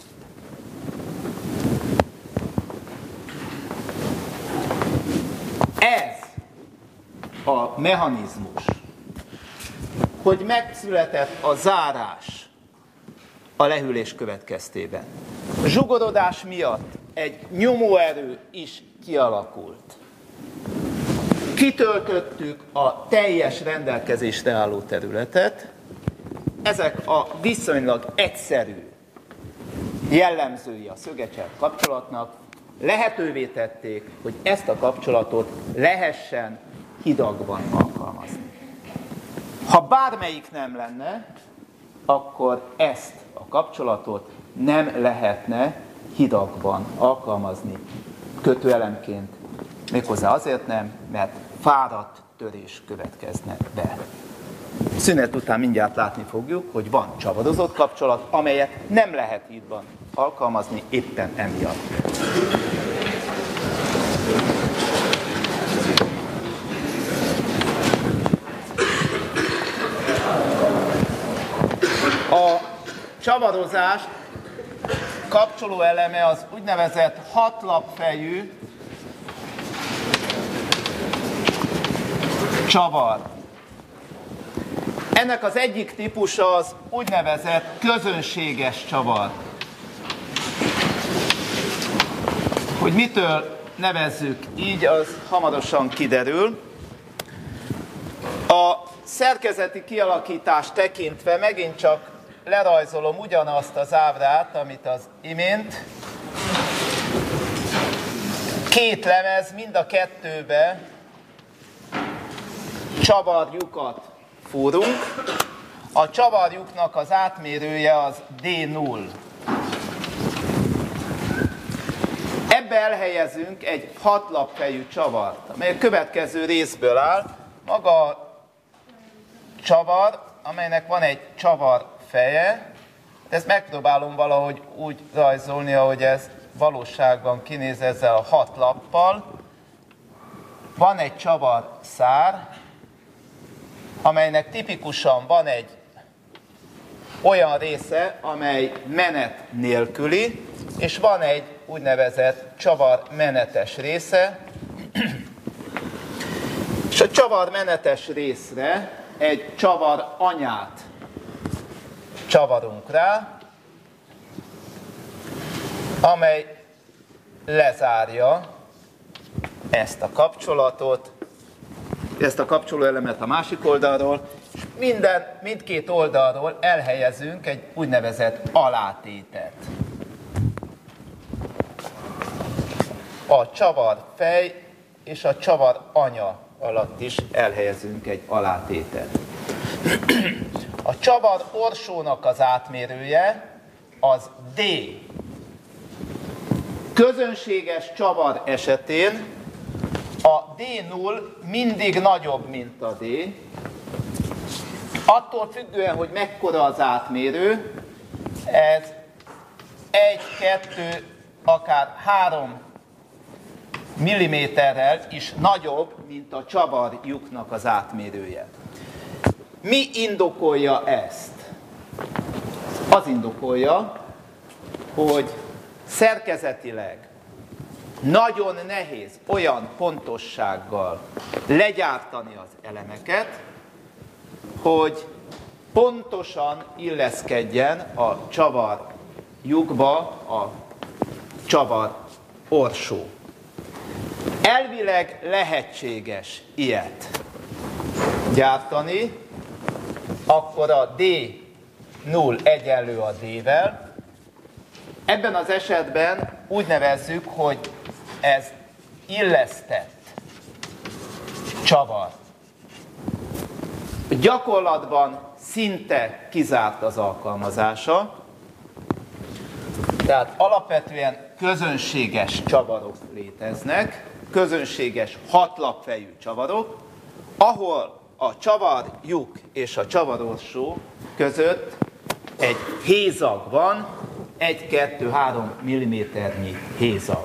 Ez a mechanizmus, hogy megszületett a zárás a lehűlés következtében. A zsugorodás miatt egy nyomóerő is kialakult. Kitöltöttük a teljes rendelkezésre álló területet. Ezek a viszonylag egyszerű jellemzői a szögecsel kapcsolatnak lehetővé tették, hogy ezt a kapcsolatot lehessen hidakban alkalmazni. Ha bármelyik nem lenne, akkor ezt a kapcsolatot nem lehetne hidakban alkalmazni kötőelemként. Méghozzá azért nem, mert fáradt törés következne be. Szünet után mindjárt látni fogjuk, hogy van csavarozott kapcsolat, amelyet nem lehet hídban alkalmazni éppen emiatt. A csavarozás kapcsoló eleme az úgynevezett hatlapfejű csavar. Ennek az egyik típusa az úgynevezett közönséges csavar. Hogy mitől nevezzük így, az hamarosan kiderül. A szerkezeti kialakítást tekintve megint csak lerajzolom ugyanazt az ábrát, amit az imént. Két lemez, mind a kettőbe csavarlyukat fúrunk. A csavarlyuknak az átmérője az D0. Ebbe elhelyezünk egy 6 lapfejű csavart, amely a következő részből áll. Maga a csavar, amelynek van egy csavar feje, ezt megpróbálom valahogy úgy rajzolni, ahogy ez valóságban kinéz ezzel a 6 lappal. Van egy csavar szár, amelynek tipikusan van egy olyan része, amely menet nélküli, és van egy úgynevezett csavarmenetes része, és a csavarmenetes részre egy csavar anyát csavarunk rá, amely lezárja ezt a kapcsolatot, ezt a kapcsolóelemet a másik oldalról, és mindkét oldalról elhelyezünk egy úgynevezett alátétet. A csavar fej és a csavar anya alatt is elhelyezünk egy alátétet. A csavar orsónak az átmérője az D. Közönséges csavar esetén a D0 mindig nagyobb, mint a D. Attól függően, hogy mekkora az átmérő, ez 1, 2, akár 3 milliméterrel is nagyobb, mint a csavarlyuknak az átmérője. Mi indokolja ezt? Az indokolja, hogy szerkezetileg nagyon nehéz olyan pontossággal legyártani az elemeket, hogy pontosan illeszkedjen a csavarlyukba a csavar orsó. Elvileg lehetséges ilyet gyártani, akkor a D0 egyenlő a D-vel. Ebben az esetben úgy nevezzük, hogy ez illesztett csavar. Gyakorlatban szinte kizárt az alkalmazása, tehát alapvetően közönséges csavarok léteznek, közönséges 6 lapfejű csavarok, ahol a csavarlyuk és a csavarorsó között egy hézag van, 1-2-3 mm-nyi hézag.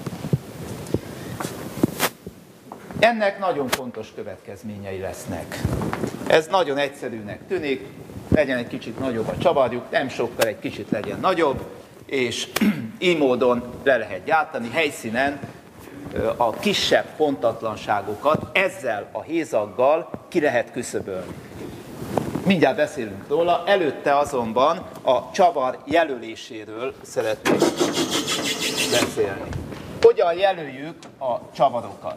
Ennek nagyon fontos következményei lesznek. Ez nagyon egyszerűnek tűnik, legyen egy kicsit nagyobb a csavarlyuk, nem sokkal egy kicsit legyen nagyobb, és így módon le lehet gyártani helyszínen a kisebb pontatlanságokat ezzel a hézaggal ki lehet küszöbölni. Mindjárt beszélünk róla, előtte azonban a csavar jelöléséről szeretnék beszélni. Hogyan jelöljük a csavarokat?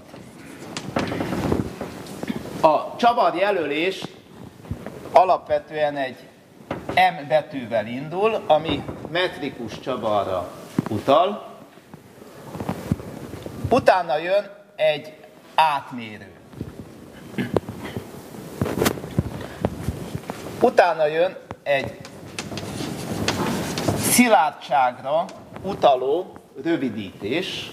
A csavar jelölés alapvetően egy M betűvel indul, ami metrikus csavarra utal. Utána jön egy átmérő. Utána jön egy szilárdságra utaló rövidítés,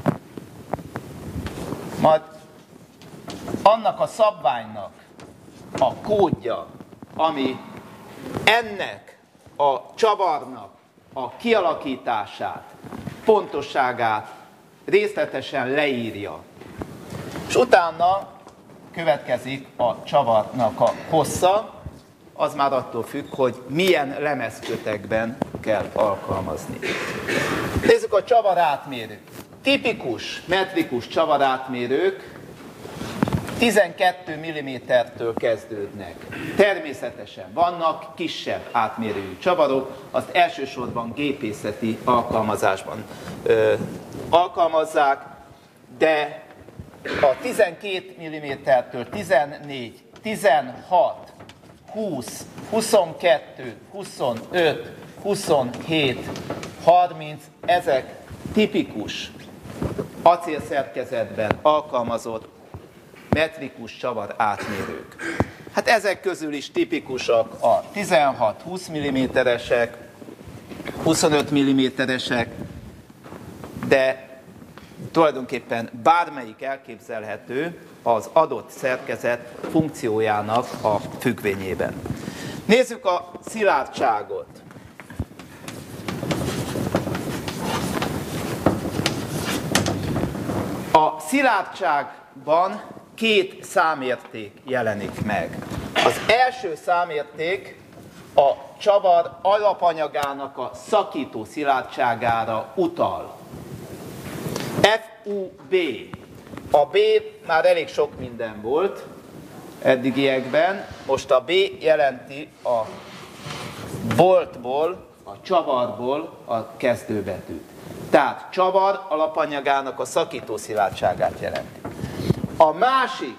majd annak a szabványnak a kódja, ami ennek a csavarnak a kialakítását, pontosságát részletesen leírja. És utána következik a csavarnak a hossza, az már attól függ, hogy milyen lemezkötekben kell alkalmazni. Nézzük a csavarátmérőt. Tipikus metrikus csavarátmérők 12 mm-től kezdődnek. Természetesen vannak kisebb átmérőjű csavarok, azt elsősorban gépészeti alkalmazásban alkalmazzák, de a 12 mm-től 14, 16, 20, 22, 25, 27, 30, ezek tipikus acélszerkezetben alkalmazott metrikus csavar átmérők. Hát ezek közül is tipikusak a 16-20 mm-esek, 25 mm-esek, de tulajdonképpen bármelyik elképzelhető az adott szerkezet funkciójának a függvényében. Nézzük a szilárdságot. A szilárdságban két számérték jelenik meg. Az első számérték a csavar alapanyagának a szakító szilárdságára utal. FUB. A B már elég sok minden volt eddigiekben, most a B jelenti a boltból, a csavarból a kezdőbetűt. Tehát csavar alapanyagának a szakító szilárdságát jelenti. A másik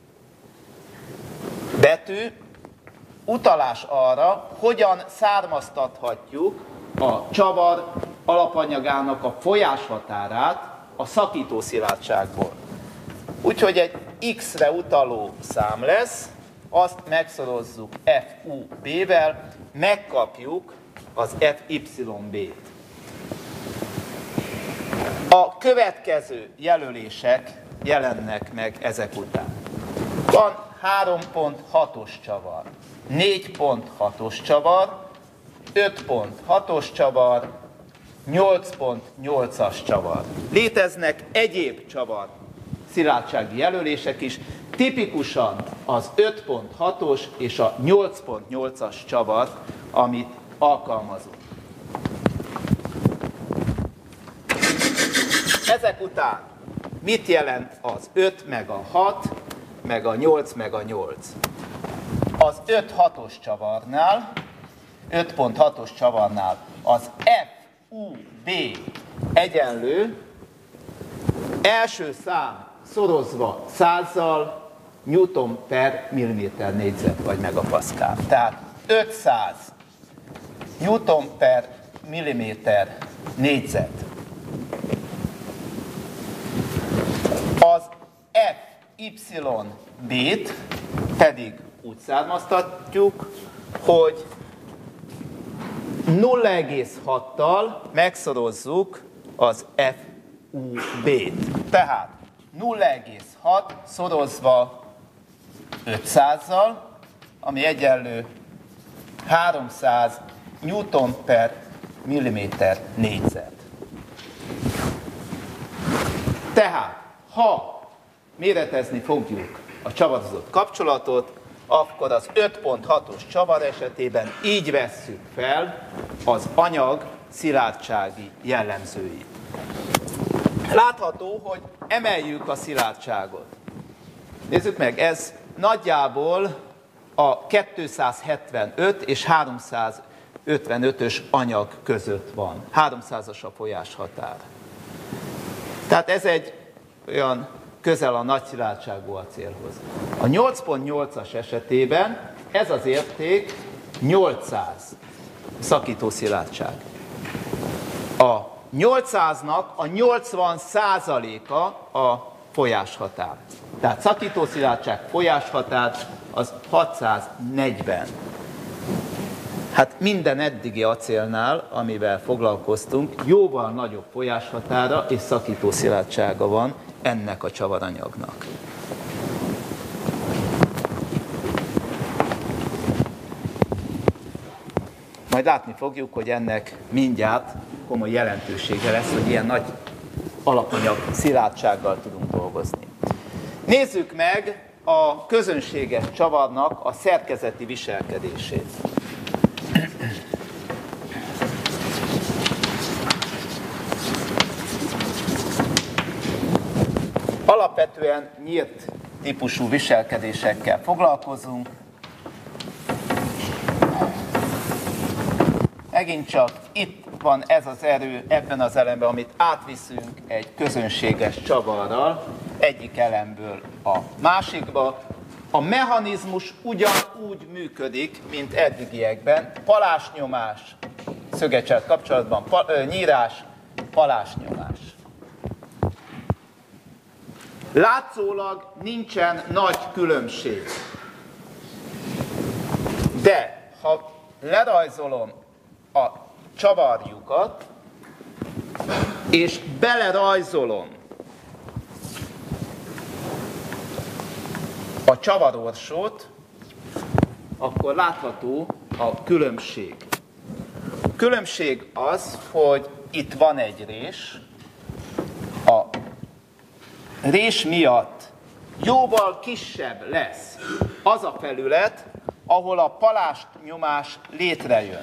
betű utalás arra, hogyan származtathatjuk a csavar alapanyagának a folyáshatárát a szakító szilárdságból. Úgyhogy egy X-re utaló szám lesz, azt megszorozzuk FUB-vel, megkapjuk az FYB-t. A következő jelölések jelennek meg ezek után. Van 3.6-os csavar, 4.6-os csavar, 5.6-os csavar, 8.8-as csavar. Léteznek egyéb csavar szilárdsági jelölések is, tipikusan az 5.6-os és a 8.8-as csavar, amit alkalmazunk. Ezek után mit jelent az 5, meg a 6, meg a 8, meg a 8? Az 5.6-os csavarnál, 5.6-os csavarnál az FUB egyenlő első szám szorozva 100-zal Newton per milliméter négyzet vagy megapaszkál. Tehát 500 Newton per milliméter négyzet. Az FYB-t pedig úgy származtatjuk, hogy 0,6-tal megszorozzuk az FUB-t. Tehát 0,6 szorozva 500-zal, ami egyenlő 300 Newton per milliméter négyzet. Tehát, ha méretezni fogjuk a csavarozott kapcsolatot, akkor az 5.6-os csavar esetében így vesszük fel az anyag szilárdsági jellemzőit. Látható, hogy emeljük a szilárdságot. Nézzük meg, ez nagyjából a 275 és 355-ös anyag között van. 300-as a folyáshatár. Tehát ez egy olyan közel a nagy szilárdságú acélhoz. A 8.8-as esetében ez az érték 800 szakító szilárdság. A 800-nak a 80%-a a folyáshatár. Tehát szakító szilárdság, folyáshatár az 640. Hát minden eddigi acélnál, amivel foglalkoztunk, jóval nagyobb folyáshatára és szakító szilárdsága van ennek a csavaranyagnak. Majd látni fogjuk, hogy ennek mindjárt komoly jelentősége lesz, hogy ilyen nagy alapanyag szilárdsággal tudunk dolgozni. Nézzük meg a közönséges csavarnak a szerkezeti viselkedését. Alapvetően nyílt típusú viselkedésekkel foglalkozunk. Megint csak itt van ez az erő ebben az elemben, amit átviszünk egy közönséges csavarral egyik elemből a másikba. A mechanizmus ugyanúgy működik, mint eddigiekben. Palásnyomás, szögecselt kapcsolatban, nyírás, palásnyomás. Látszólag nincsen nagy különbség. De ha lerajzolom a csavarjukat, és belerajzolom a csavarorsót, akkor látható a különbség. A különbség az, hogy itt van egy rés, a rés miatt jóval kisebb lesz az a felület, ahol a palásnyomás létrejön.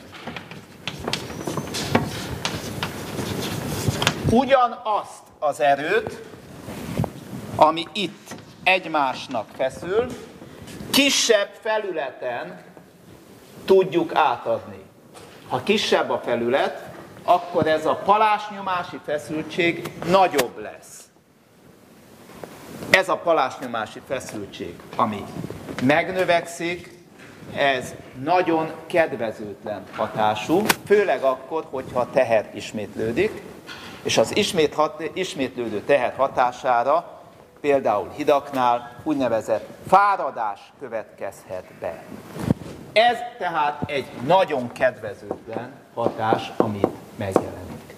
Ugyanazt az erőt, ami itt egymásnak feszül, kisebb felületen tudjuk átadni. Ha kisebb a felület, akkor ez a palásnyomási feszültség nagyobb lesz. Ez a palásnyomási feszültség, ami megnövekszik, ez nagyon kedvezőtlen hatású, főleg akkor, hogyha a teher ismétlődik, és az ismétlődő teher hatására például hidaknál úgynevezett fáradás következhet be. Ez tehát egy nagyon kedvezőtlen hatás, amit megjelenik.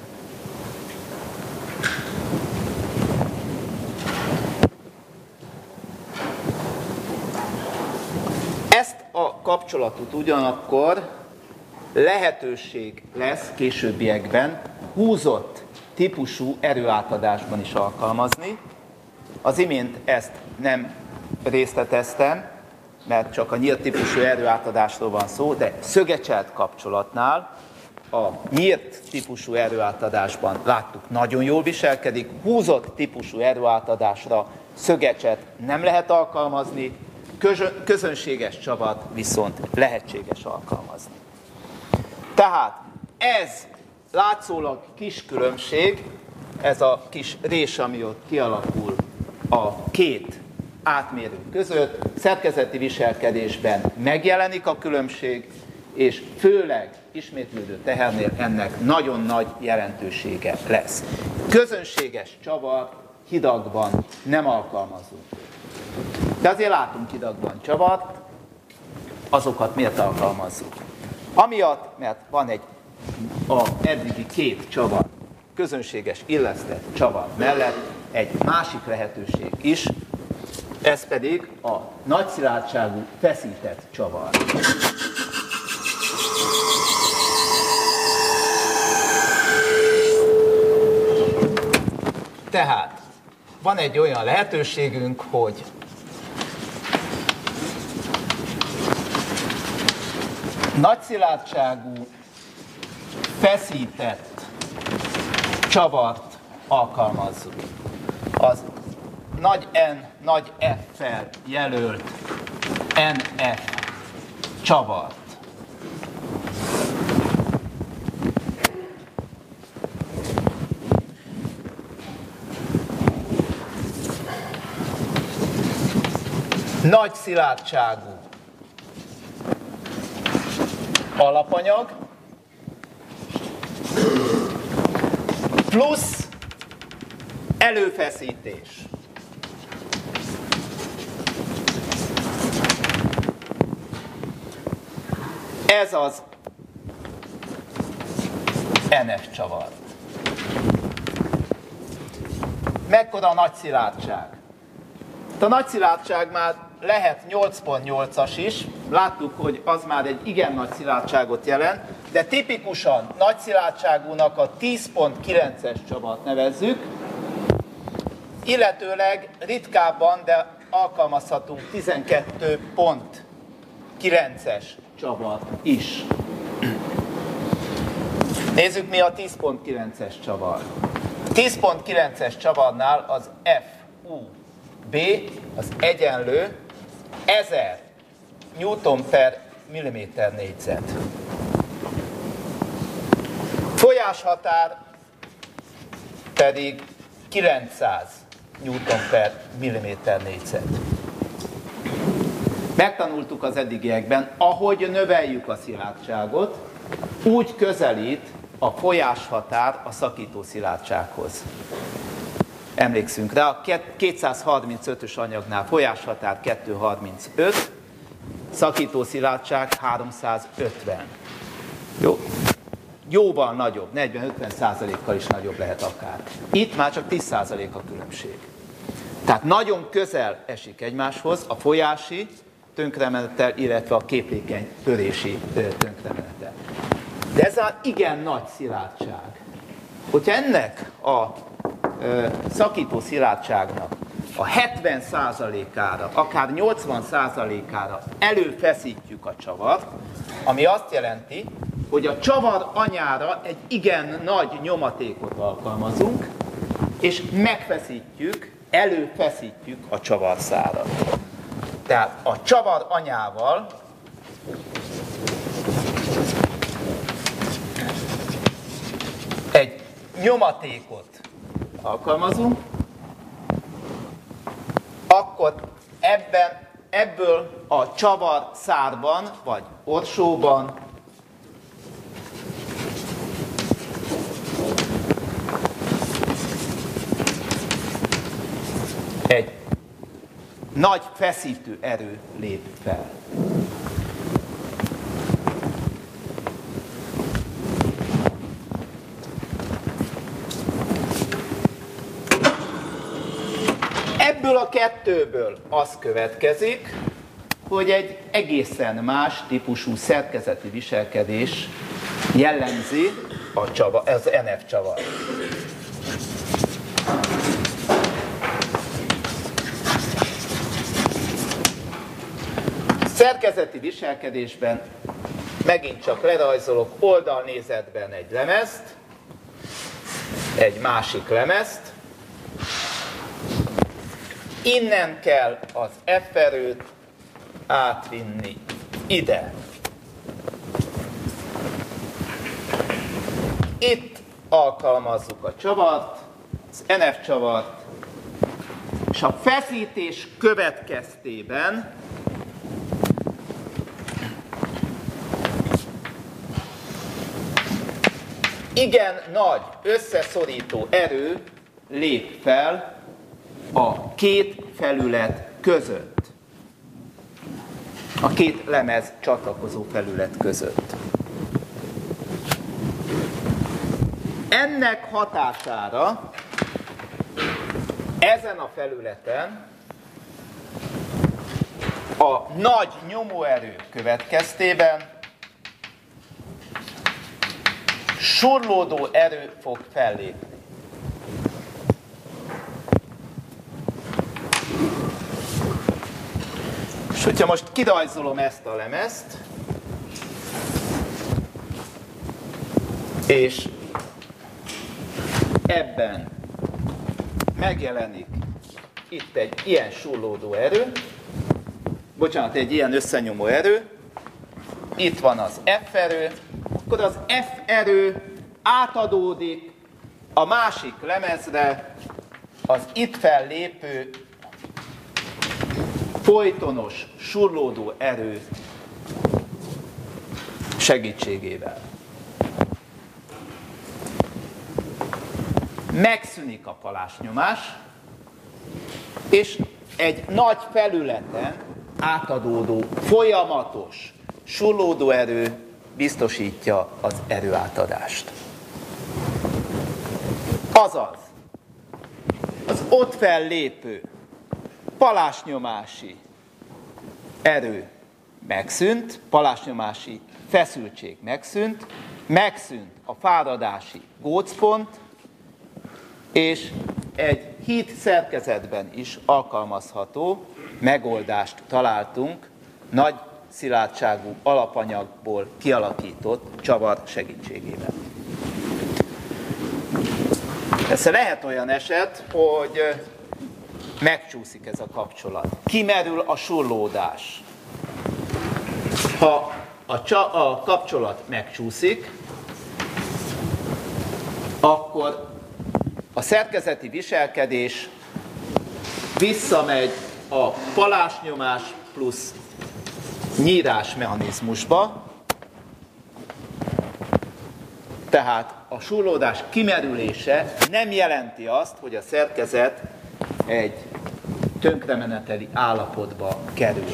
Ezt a kapcsolatot ugyanakkor lehetőség lesz későbbiekben húzott típusú erőátadásban is alkalmazni. Az imént ezt nem részleteztem, mert csak a nyírt típusú erőátadásról van szó, de szögecselt kapcsolatnál a nyírt típusú erőátadásban láttuk, nagyon jól viselkedik, húzott típusú erőátadásra szögecset nem lehet alkalmazni, közönséges csavart viszont lehetséges alkalmazni. Tehát ez látszólag kis különbség, ez a kis rés, ami ott kialakul a két átmérő között, szerkezeti viselkedésben megjelenik a különbség, és főleg ismétlődő tehernél ennek nagyon nagy jelentősége lesz. Közönséges csavar hidakban nem alkalmazunk. De azért látunk hidakban csavart, azokat miért alkalmazzuk? Amiatt, mert van egy eddigi két csavar, közönséges illesztett csavar mellett egy másik lehetőség is, ez pedig a nagyszilárdságú feszített csavar. Tehát van egy olyan lehetőségünk, hogy nagyszilárdságú feszített csavart alkalmazzuk. Az nagy N, nagy F-fel jelölt NF csavart. Nagy szilárdságú alapanyag plusz előfeszítés. Ez az NF csavar. Mekkora a nagy szilárdság? A nagy szilárdság már lehet 8.8-as is, láttuk, hogy az már egy igen nagy szilárdságot jelent, de tipikusan nagy szilárdságúnak a 10.9-es csavart nevezzük, illetőleg ritkábban, de alkalmazhatunk 12.9-es csavart is. Nézzük, mi a 10.9-es csavar. A 10.9-es csavarnál az FUB az egyenlő 1000 Newton per milliméter négyzet. Folyáshatár pedig 900 Newton per milliméter négyzet. Megtanultuk az eddigiekben, ahogy növeljük a szilárdságot, úgy közelít a folyáshatár a szakító szilárdsághoz. Emlékszünk rá, a 235-ös anyagnál folyáshatár 235, szakító szilárdság 350. Jó? Jóval nagyobb, 40-50%-kal is nagyobb lehet akár. Itt már csak 10% a különbség. Tehát nagyon közel esik egymáshoz a folyási tönkremenettel, illetve a képlékeny törési tönkremenettel. De ez az igen nagy szilárdság. Hogyha ennek a szakító szilárdságnak a 70%-ára, akár 80%-ára előfeszítjük a csavart, ami azt jelenti, hogy a csavar anyára egy igen nagy nyomatékot alkalmazunk, és megfeszítjük, előfeszítjük a csavarszárat. Tehát a csavar anyával egy nyomatékot alkalmazunk, akkor ebből a csavar szárban, vagy orsóban egy nagy feszítő erő lép fel. Ebből a kettőből az következik, hogy egy egészen más típusú szerkezeti viselkedés jellemzi az NF csavar. Szerkezeti viselkedésben megint csak lerajzolok oldalnézetben egy lemezt, egy másik lemezt. Innen kell az F erőt átvinni ide. Itt alkalmazzuk a csavart, az NF csavart, és a feszítés következtében igen nagy összeszorító erő lép fel a két felület között. A két lemez csatlakozó felület között. Ennek hatására ezen a felületen a nagy nyomóerő következtében surlódó erő fog fellépni. És hogyha most kirajzolom ezt a lemezt, és ebben megjelenik itt egy ilyen surlódó erő, egy ilyen összenyomó erő, itt van az F erő, akkor az F erő átadódik a másik lemezre az itt fellépő folytonos, surlódó erő segítségével. Megszűnik a palásnyomás, és egy nagy felületen átadódó, folyamatos, surlódó erő biztosítja az erőátadást. Azaz, az ott fellépő palásnyomási erő megszűnt, palásnyomási feszültség megszűnt, megszűnt a fáradási gócpont, és egy híd szerkezetben is alkalmazható megoldást találtunk nagy szilárdságú alapanyagból kialakított csavar segítségével. Persze lehet olyan eset, hogy megcsúszik ez a kapcsolat. Kimerül a surlódás. Ha a kapcsolat megcsúszik, akkor a szerkezeti viselkedés visszamegy a palásnyomás plusz nyírás mechanizmusba, tehát a surlódás kimerülése nem jelenti azt, hogy a szerkezet egy tönkremeneteli állapotba kerül.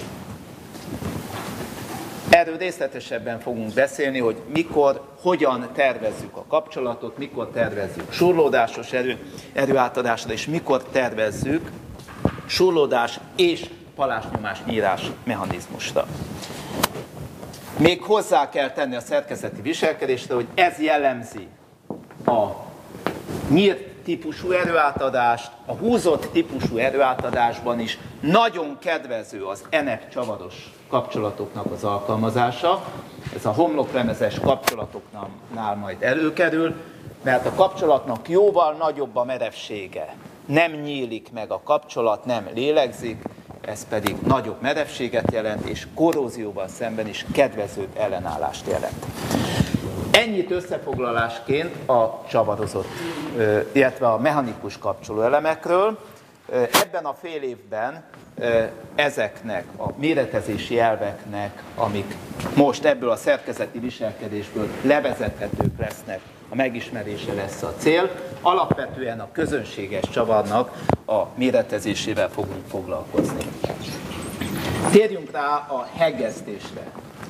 Erről részletesebben fogunk beszélni, hogy mikor, hogyan tervezzük a kapcsolatot, mikor tervezzük surlódásos erőátadásra, és mikor tervezzük surlódás és palásnyomás nyírás mechanizmusra. Még hozzá kell tenni a szerkezeti viselkedésre, hogy ez jellemzi a nyírt típusú erőátadást, a húzott típusú erőátadásban is nagyon kedvező az enek csavaros kapcsolatoknak az alkalmazása. Ez a homloklemezes kapcsolatoknál majd előkerül, mert a kapcsolatnak jóval nagyobb a merevsége. Nem nyílik meg a kapcsolat, nem lélegzik, ez pedig nagyobb merevséget jelent, és korrózióval szemben is kedvezőbb ellenállást jelent. Ennyit összefoglalásként a csavarozott, illetve a mechanikus kapcsolóelemekről. Ebben a fél évben ezeknek a méretezési elveknek, amik most ebből a szerkezeti viselkedésből levezethetők lesznek, a megismerése lesz a cél. Alapvetően a közönséges csavarnak a méretezésével fogunk foglalkozni. Térjünk rá a hegesztésre.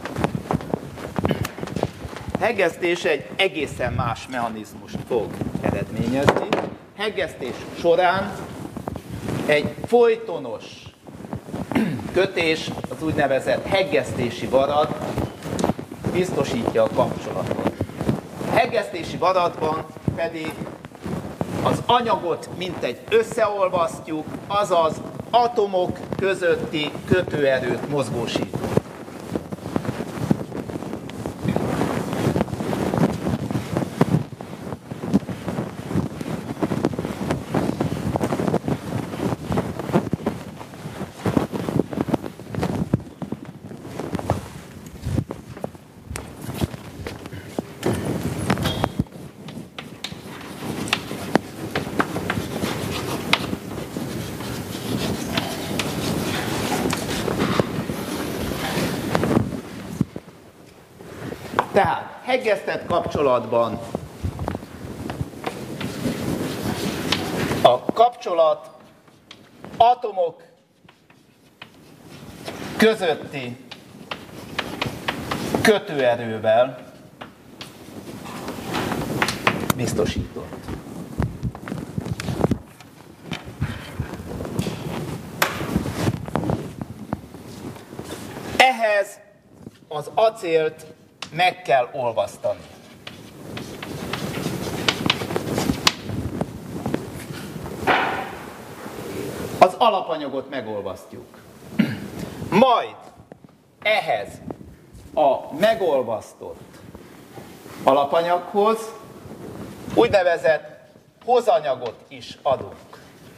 A hegesztés egy egészen más mechanizmust fog eredményezni. Hegesztés során egy folytonos kötés, az úgynevezett hegesztési varad biztosítja a kapcsolatot. A hegesztési varadban pedig az anyagot mintegy összeolvasztjuk, azaz atomok közötti kötőerőt mozgósítunk. Tehát hegesztett kapcsolatban a kapcsolat atomok közötti kötőerővel biztosított. Ehhez az acélt meg kell olvasztani. Az alapanyagot megolvasztjuk. Majd ehhez a megolvasztott alapanyaghoz úgynevezett hozanyagot is adunk.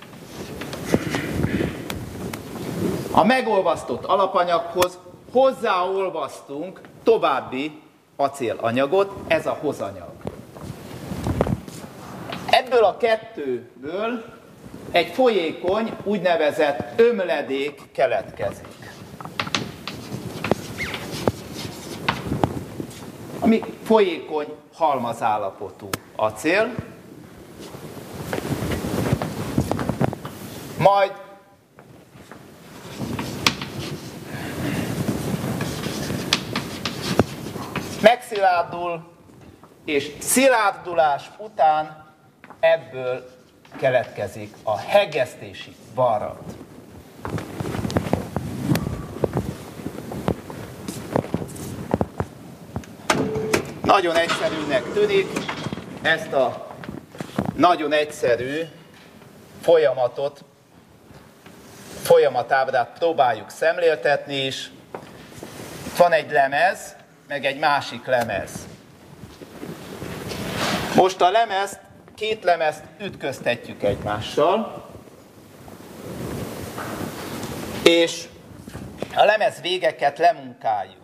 A megolvasztott alapanyaghoz hozzáolvasztunk további acélanyagot, ez a hozanyag. Ebből a kettőből egy folyékony, úgynevezett ömledék keletkezik. Ami folyékony, halmazállapotú acél, majd megszilárdul, és szilárdulás után ebből keletkezik a hegesztési varrat. Nagyon egyszerűnek tűnik, ezt a nagyon egyszerű folyamatábrát próbáljuk szemléltetni is. Van egy lemez, meg egy másik lemez. Most a lemezt, két lemezt ütköztetjük egymással. És a lemez végeket lemunkáljuk.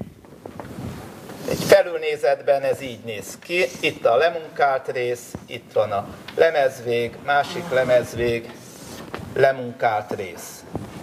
Egy felülnézetben ez így néz ki. Itt a lemunkált rész, itt van a lemezvég, másik lemezvég, lemunkált rész.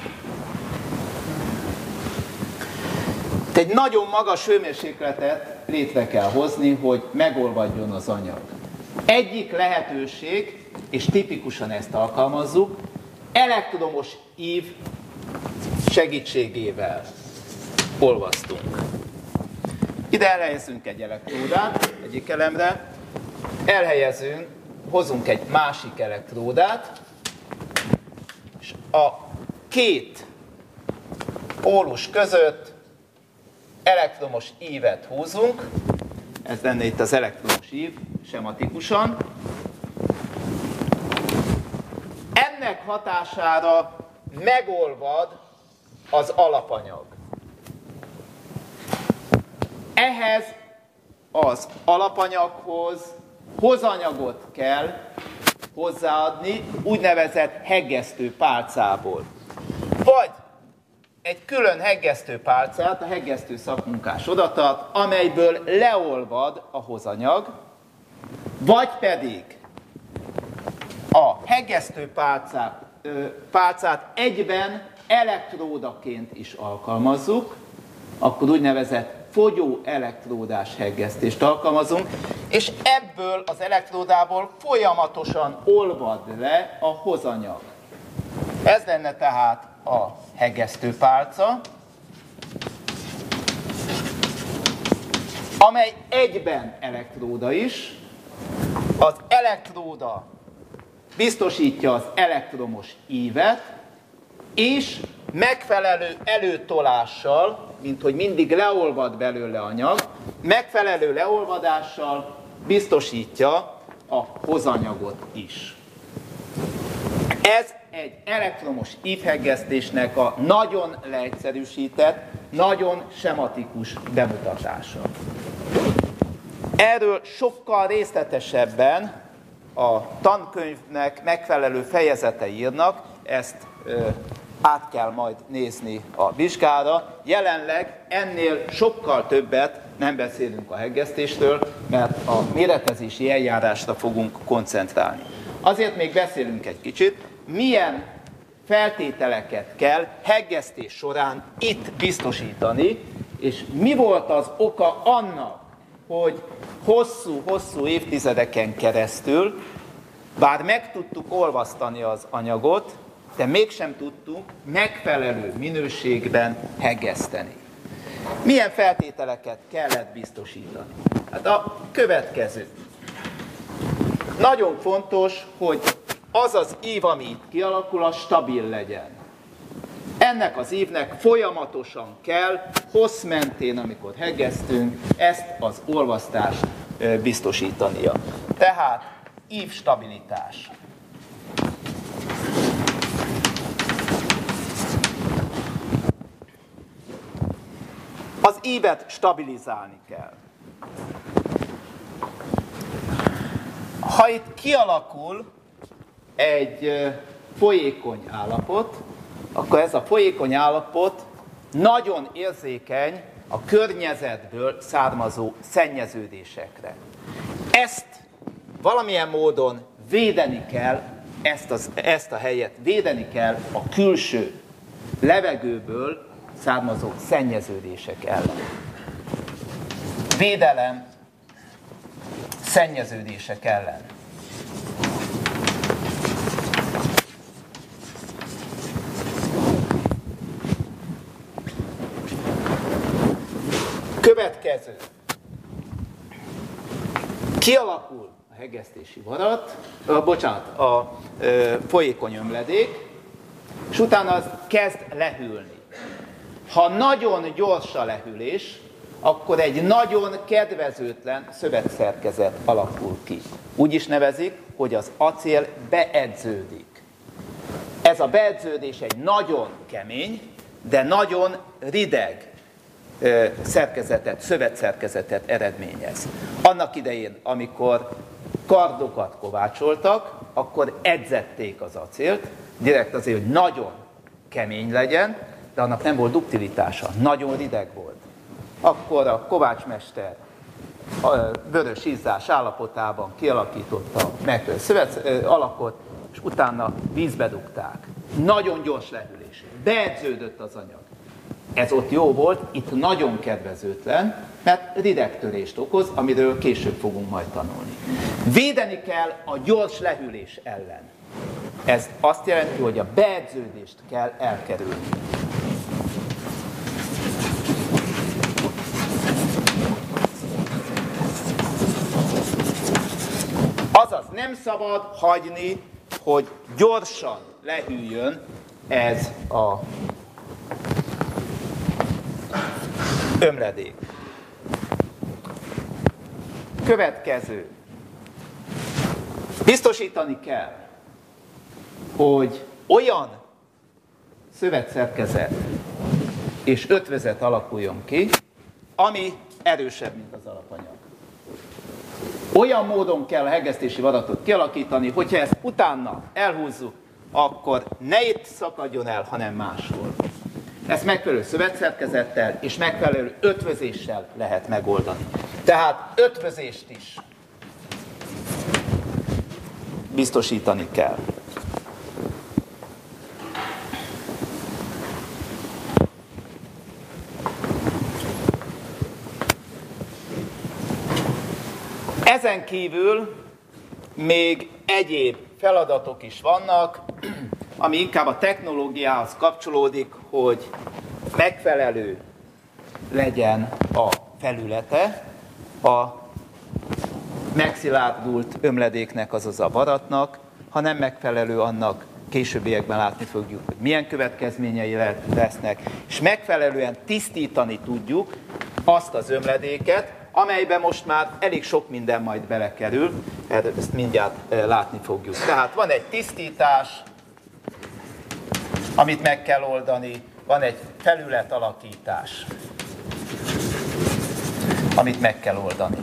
Egy nagyon magas hőmérsékletet létre kell hozni, hogy megolvadjon az anyag. Egyik lehetőség, és tipikusan ezt alkalmazzuk, elektromos ív segítségével olvasztunk. Ide elhelyezünk egy elektródát, egyik elemre, hozunk egy másik elektródát, és a két pólus között elektromos ívet húzunk, ez lenne itt az elektromos ív, sematikusan. Ennek hatására megolvad az alapanyag. Ehhez az alapanyaghoz hozanyagot kell hozzáadni, úgynevezett heggesztő pálcából. Vagy egy külön heggesztő pálcát, a heggesztő szakmunkás odatart, amelyből leolvad a hozanyag, vagy pedig a heggesztő pálcát egyben elektródaként is alkalmazzuk, akkor úgynevezett fogyó elektródás heggesztést alkalmazunk, és ebből az elektródából folyamatosan olvad le a hozanyag. Ez lenne tehát a heggesztőpálca, amely egyben elektróda is. Az elektróda biztosítja az elektromos ívet, és megfelelő előtolással, mint hogy mindig leolvad belőle anyag, megfelelő leolvadással biztosítja a hozanyagot is. Ez egy elektromos ívheggesztésnek a nagyon leegyszerűsített, nagyon sematikus bemutatása. Erről sokkal részletesebben a tankönyvnek megfelelő fejezetei írnak, ezt át kell majd nézni a vizsgára. Jelenleg ennél sokkal többet nem beszélünk a heggesztésről, mert a méretezési eljárásra fogunk koncentrálni. Azért még beszélünk egy kicsit, milyen feltételeket kell heggesztés során itt biztosítani, és mi volt az oka annak, hogy hosszú évtizedeken keresztül, bár meg tudtuk olvasztani az anyagot, de mégsem tudtunk megfelelő minőségben heggeszteni. Milyen feltételeket kellett biztosítani? Hát a következő. Nagyon fontos, hogy az az ív, ami itt kialakul, az stabil legyen. Ennek az ívnek folyamatosan kell, hossz mentén, amikor heggesztünk, ezt az olvasztást biztosítania. Tehát ívstabilitás. Az ívet stabilizálni kell. Ha itt kialakul egy folyékony állapot, akkor ez a folyékony állapot nagyon érzékeny a környezetből származó szennyeződésekre. Ezt valamilyen módon védeni kell, ezt a helyet védeni kell a külső levegőből származó szennyeződések ellen. Védelem szennyeződések ellen. Következő. Kialakul a heggesztési varat, a folyékony ömledék, és utána az kezd lehűlni. Ha nagyon gyors a lehűlés, akkor egy nagyon kedvezőtlen szövetszerkezet alakul ki. Úgy is nevezik, hogy az acél beedződik. Ez a beedződés egy nagyon kemény, de nagyon rideg szövetszerkezetet eredményez. Annak idején, amikor kardokat kovácsoltak, akkor edzették az acélt, direkt azért, hogy nagyon kemény legyen, de annak nem volt duktilitása, nagyon rideg volt. Akkor a kovácsmester a vörös izzás állapotában kialakította megfelelő alakot, és utána vízbe dugták. Nagyon gyors lehűlés. Beedződött az anyag. Ez ott jó volt, itt nagyon kedvezőtlen, mert ridegtörést okoz, amiről később fogunk majd tanulni. Védeni kell a gyors lehűlés ellen. Ez azt jelenti, hogy a beedződést kell elkerülni. Azaz nem szabad hagyni, hogy gyorsan lehűljön ez a ömledék. Következő. Biztosítani kell, hogy olyan szövetszerkezet és ötvözet alakuljon ki, ami erősebb, mint az alapanyag. Olyan módon kell a hegesztési vadatot kialakítani, hogyha ezt utána elhúzzuk, akkor ne itt szakadjon el, hanem máshol. Ezt megfelelő szövetszerkezettel és megfelelő ötvözéssel lehet megoldani. Tehát ötvözést is biztosítani kell. Ezen kívül még egyéb feladatok is vannak, ami inkább a technológiához kapcsolódik, hogy megfelelő legyen a felülete a megszilárdult ömledéknek, azaz a varatnak, ha nem megfelelő, annak későbbiekben látni fogjuk, hogy milyen következményei lesznek, és megfelelően tisztítani tudjuk azt az ömledéket, amelyben most már elég sok minden majd belekerül, ezt mindjárt látni fogjuk. Tehát van egy tisztítás, amit meg kell oldani, van egy felületalakítás, amit meg kell oldani.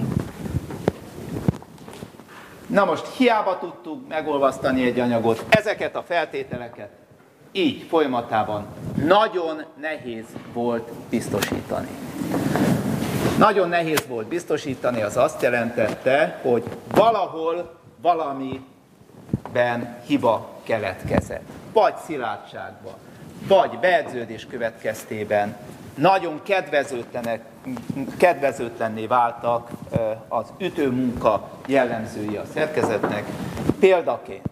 Na most hiába tudtuk megolvasztani egy anyagot, ezeket a feltételeket így folyamatában nagyon nehéz volt biztosítani. Nagyon nehéz volt biztosítani, az azt jelentette, hogy valahol valamiben hiba keletkezett. Vagy szilárdságban, vagy beedződés következtében nagyon kedvezőtlenné váltak az ütőmunka jellemzői a szerkezetnek. Példaként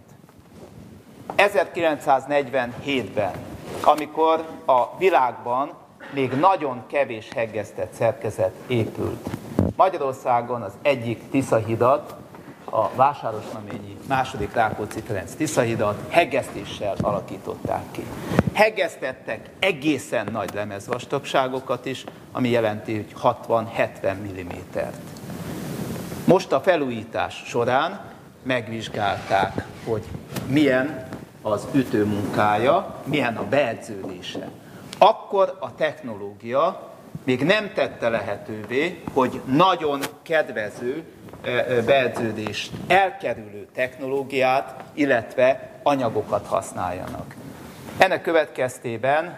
1947-ben, amikor a világban még nagyon kevés heggesztett szerkezet épült. Magyarországon az egyik Tiszahidat, a Vásárosnaményi II. Rákóczi Ferenc Tiszahidat heggesztéssel alakították ki. Heggesztettek egészen nagy lemezvastagságokat is, ami jelenti, hogy 60-70 mm-t. Most a felújítás során megvizsgálták, hogy milyen az ütőmunkája, milyen a beedződése. Akkor a technológia még nem tette lehetővé, hogy nagyon kedvező beedződést elkerülő technológiát, illetve anyagokat használjanak. Ennek következtében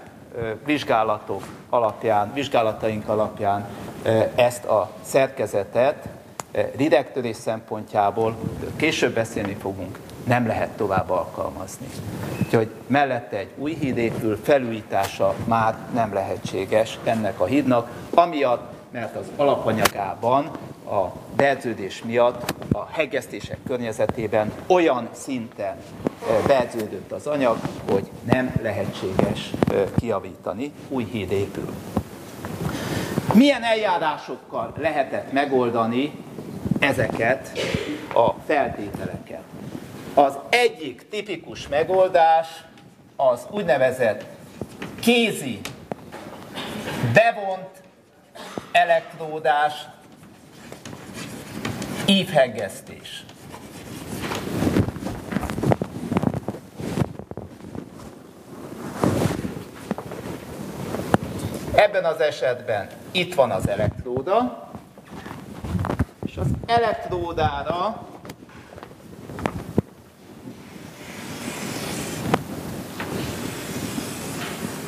vizsgálataink alapján ezt a szerkezetet ridegtörés szempontjából, később beszélni fogunk, nem lehet tovább alkalmazni. Úgyhogy mellette egy új híd épül, felújítása már nem lehetséges ennek a hídnak, amiatt, mert az alapanyagában a beedződés miatt a heggesztések környezetében olyan szinten beedződött az anyag, hogy nem lehetséges kijavítani, új híd épül. Milyen eljárásokkal lehetett megoldani ezeket a feltételeket? Az egyik tipikus megoldás az úgynevezett kézi, bevont elektródás, ívheggesztés. Ebben az esetben itt van az elektróda, és az elektródára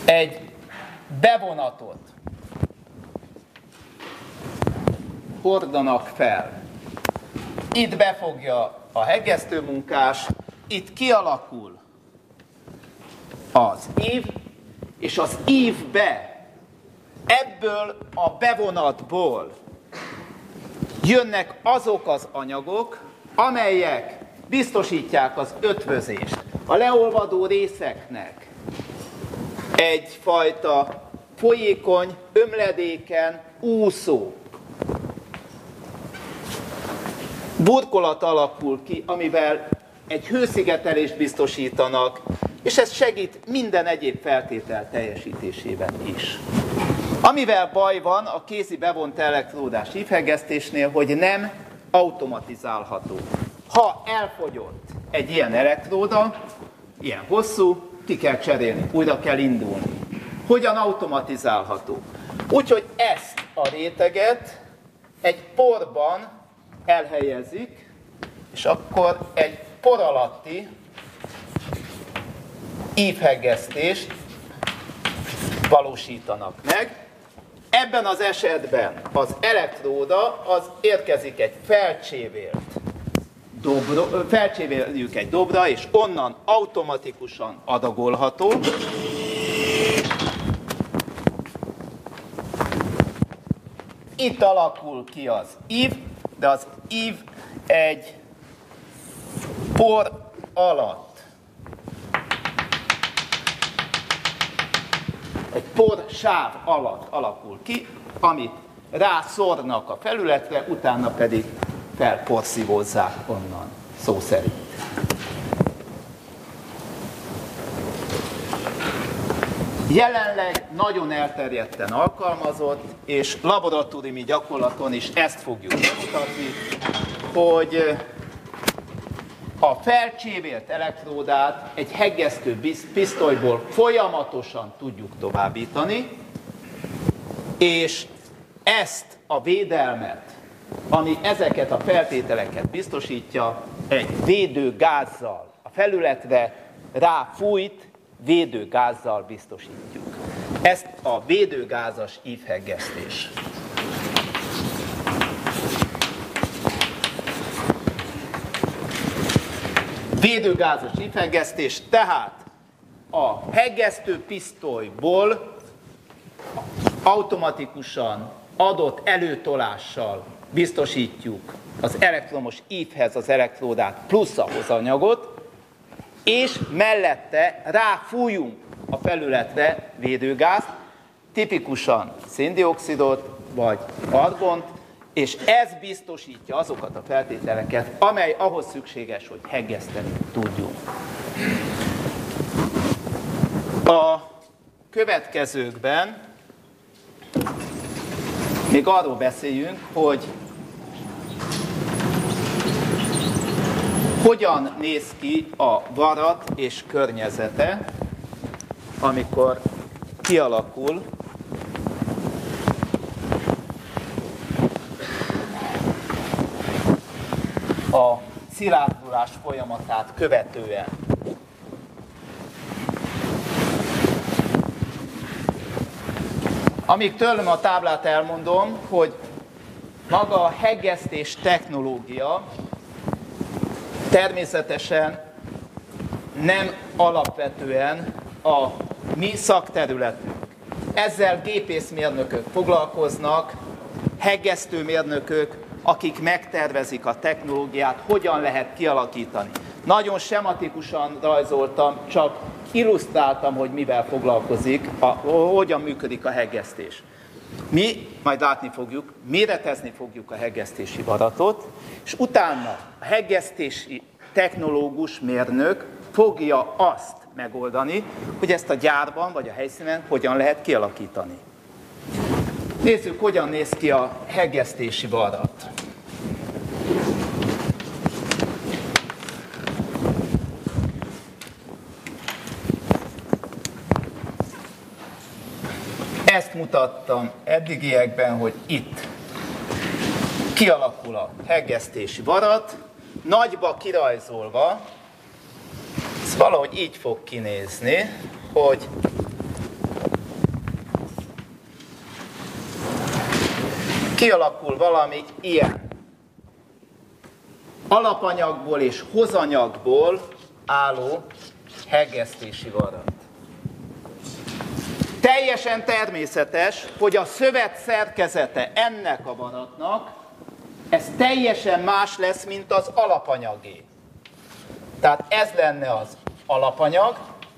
egy bevonatot hordanak fel. Itt befogja a hegesztőmunkás, itt kialakul az ív, és az ívbe, ebből a bevonatból jönnek azok az anyagok, amelyek biztosítják az ötvözést. A leolvadó részeknek egyfajta folyékony, ömledéken úszó burkolat alakul ki, amivel egy hőszigetelést biztosítanak, és ez segít minden egyéb feltétel teljesítésében is. Amivel baj van a kézi bevont elektródás ívhegesztésnél, hogy nem automatizálható. Ha elfogyott egy ilyen elektróda, ilyen hosszú, ki kell cserélni, újra kell indulni. Hogyan automatizálható? Úgyhogy ezt a réteget egy porban elhelyezik, és akkor egy por alatti ívhegesztést valósítanak meg. Ebben az esetben az elektróda az érkezik egy felcsévéljük egy dobra, és onnan automatikusan adagolható. Itt alakul ki az ív, de az ív egy por alatt, egy por sáv alatt alakul ki, amit rászórnak a felületre, utána pedig felporszívózzák onnan, szó szerint. Jelenleg nagyon elterjedten alkalmazott, és laboratóriumi gyakorlaton is ezt fogjuk bemutatni, hogy a felcsévélt elektródát egy hegesztő pisztolyból folyamatosan tudjuk továbbítani, és ezt a védelmet, ami ezeket a feltételeket biztosítja, egy védőgázzal, a felületre ráfújt védőgázzal biztosítjuk. Ezt a védőgázas ívhegesztés. Védőgázas ívhegesztés, tehát a hegesztő pisztolyból automatikusan adott előtolással biztosítjuk az elektromos ívhez az elektródát plusz a hozanyagot, és mellette ráfújunk a felületre védőgázt, tipikusan széndioxidot vagy argont, és ez biztosítja azokat a feltételeket, amely ahhoz szükséges, hogy hegeszteni tudjunk. A következőkben még arról beszéljünk, hogy hogyan néz ki a varat és környezete, amikor kialakul a szilárdulás folyamatát követően. Amíg tőlem a táblát elmondom, hogy maga a hegesztés technológia természetesen nem alapvetően a mi szakterületünk. Ezzel gépészmérnökök foglalkoznak, hegesztőmérnökök, akik megtervezik a technológiát, hogyan lehet kialakítani. Nagyon sematikusan rajzoltam, csak illusztráltam, hogy mivel foglalkozik, hogyan működik a hegesztés. Mi, majd látni fogjuk, méretezni fogjuk a hegesztési varatot, és utána a hegesztési technológus mérnök fogja azt megoldani, hogy ezt a gyárban vagy a helyszínen hogyan lehet kialakítani. Nézzük, hogyan néz ki a hegesztési varat. Ezt mutattam eddigiekben, hogy itt kialakul a hegesztési varat, nagyba kirajzolva, ez valahogy így fog kinézni, hogy kialakul valami ilyen. Alapanyagból és hozanyagból álló hegesztési varrat. Teljesen természetes, hogy a szövet szerkezete ennek a varratnak, ez teljesen más lesz, mint az alapanyagé. Tehát ez lenne az alapanyag,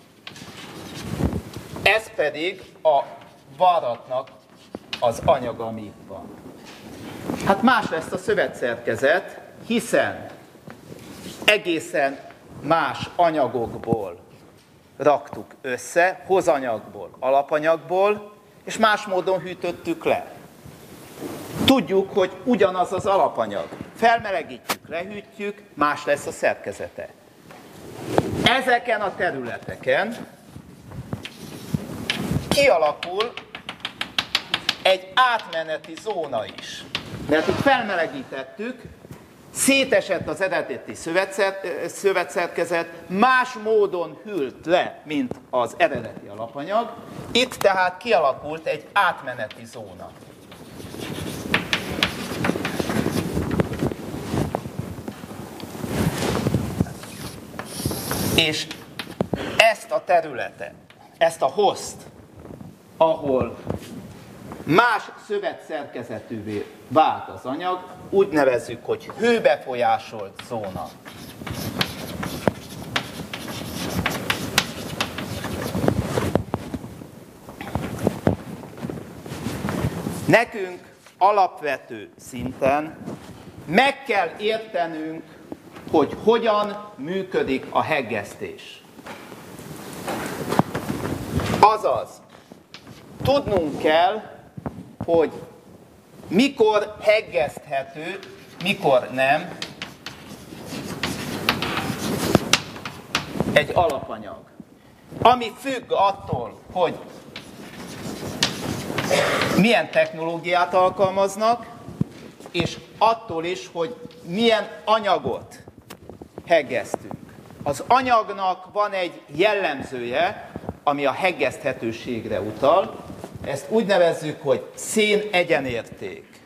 ez pedig a varratnak az anyaga, ami itt van. Hát más lesz a szövetszerkezet, hiszen egészen más anyagokból raktuk össze, hozanyagból, alapanyagból, és más módon hűtöttük le. Tudjuk, hogy ugyanaz az alapanyag. Felmelegítjük, lehűtjük, más lesz a szerkezete. Ezeken a területeken kialakul egy átmeneti zóna is. Mert itt felmelegítettük, szétesett az eredeti szövetszerkezet, más módon hűlt le, mint az eredeti alapanyag. Itt tehát kialakult egy átmeneti zóna. És ezt a területet, ezt a host, ahol más szövetszerkezetűvé vált az anyag, úgy nevezzük, hogy hőbefolyásolt zóna. Nekünk alapvető szinten meg kell értenünk, hogy hogyan működik a hegesztés. Azaz, tudnunk kell, hogy mikor hegeszthető, mikor nem egy alapanyag. Ami függ attól, hogy milyen technológiát alkalmaznak, és attól is, hogy milyen anyagot hegesztünk. Az anyagnak van egy jellemzője, ami a hegeszthetőségre utal. Ezt úgy nevezzük, hogy szénegyenérték.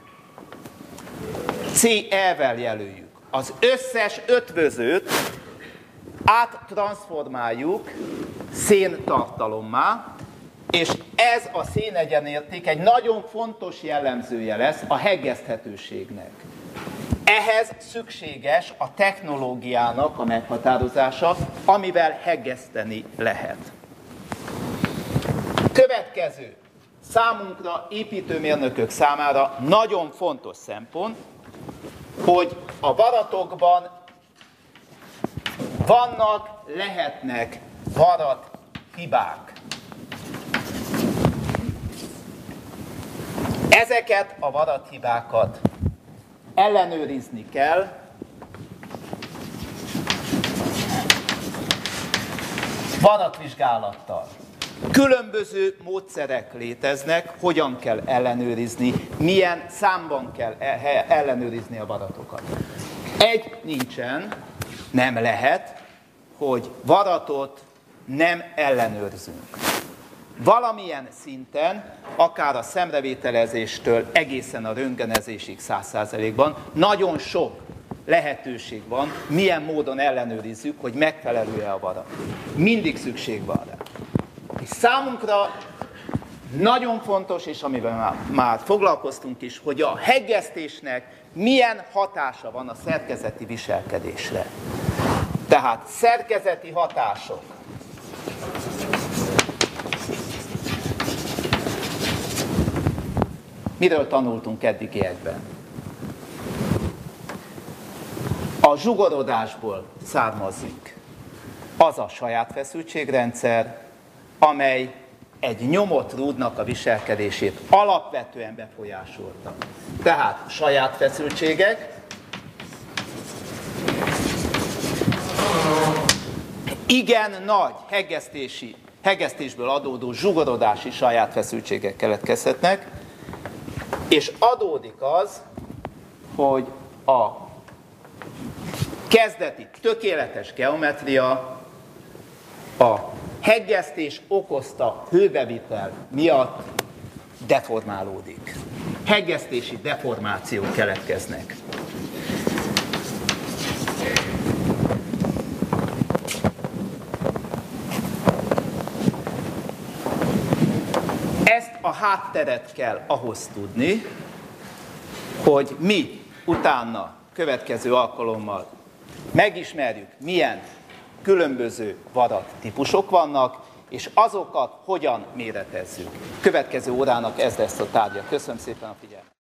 CE-vel jelöljük. Az összes ötvözőt áttranszformáljuk széntartalommá, és ez a szénegyenérték egy nagyon fontos jellemzője lesz a hegeszthetőségnek. Ehhez szükséges a technológiának a meghatározása, amivel hegeszteni lehet. Következő, számunkra, építőmérnökök számára nagyon fontos szempont, hogy a varratokban vannak, lehetnek varrathibák. Ezeket a varrathibákat ellenőrizni kell, varratvizsgálattal. Különböző módszerek léteznek, hogyan kell ellenőrizni, milyen számban kell ellenőrizni a varratokat. Egy nincsen, nem lehet, hogy varratot nem ellenőrzünk. Valamilyen szinten, akár a szemrevételezéstől egészen a röntgenezésig 100%-ban, nagyon sok lehetőség van, milyen módon ellenőrizzük, hogy megfelelő-e a varrat. Mindig szükség van rá. És számunkra nagyon fontos, és amivel már foglalkoztunk is, hogy a hegesztésnek milyen hatása van a szerkezeti viselkedésre. Tehát szerkezeti hatások. Miről tanultunk eddigiekben? A zsugorodásból származik az a saját feszültségrendszer, amely egy nyomott rúdnak a viselkedését alapvetően befolyásolta. Tehát saját feszültségek, igen nagy hegesztésből adódó zsugorodási saját feszültségek keletkezhetnek, és adódik az, hogy a kezdeti tökéletes geometria a hegesztés okozta hőbevitel miatt deformálódik. hegesztési deformációk keletkeznek. Ezt a hátteret kell ahhoz tudni, hogy mi utána, következő alkalommal megismerjük, milyen különböző vadat típusok vannak, és azokat hogyan méretezzük. Következő órának ez lesz a tárgya. Köszönöm szépen a figyelmet!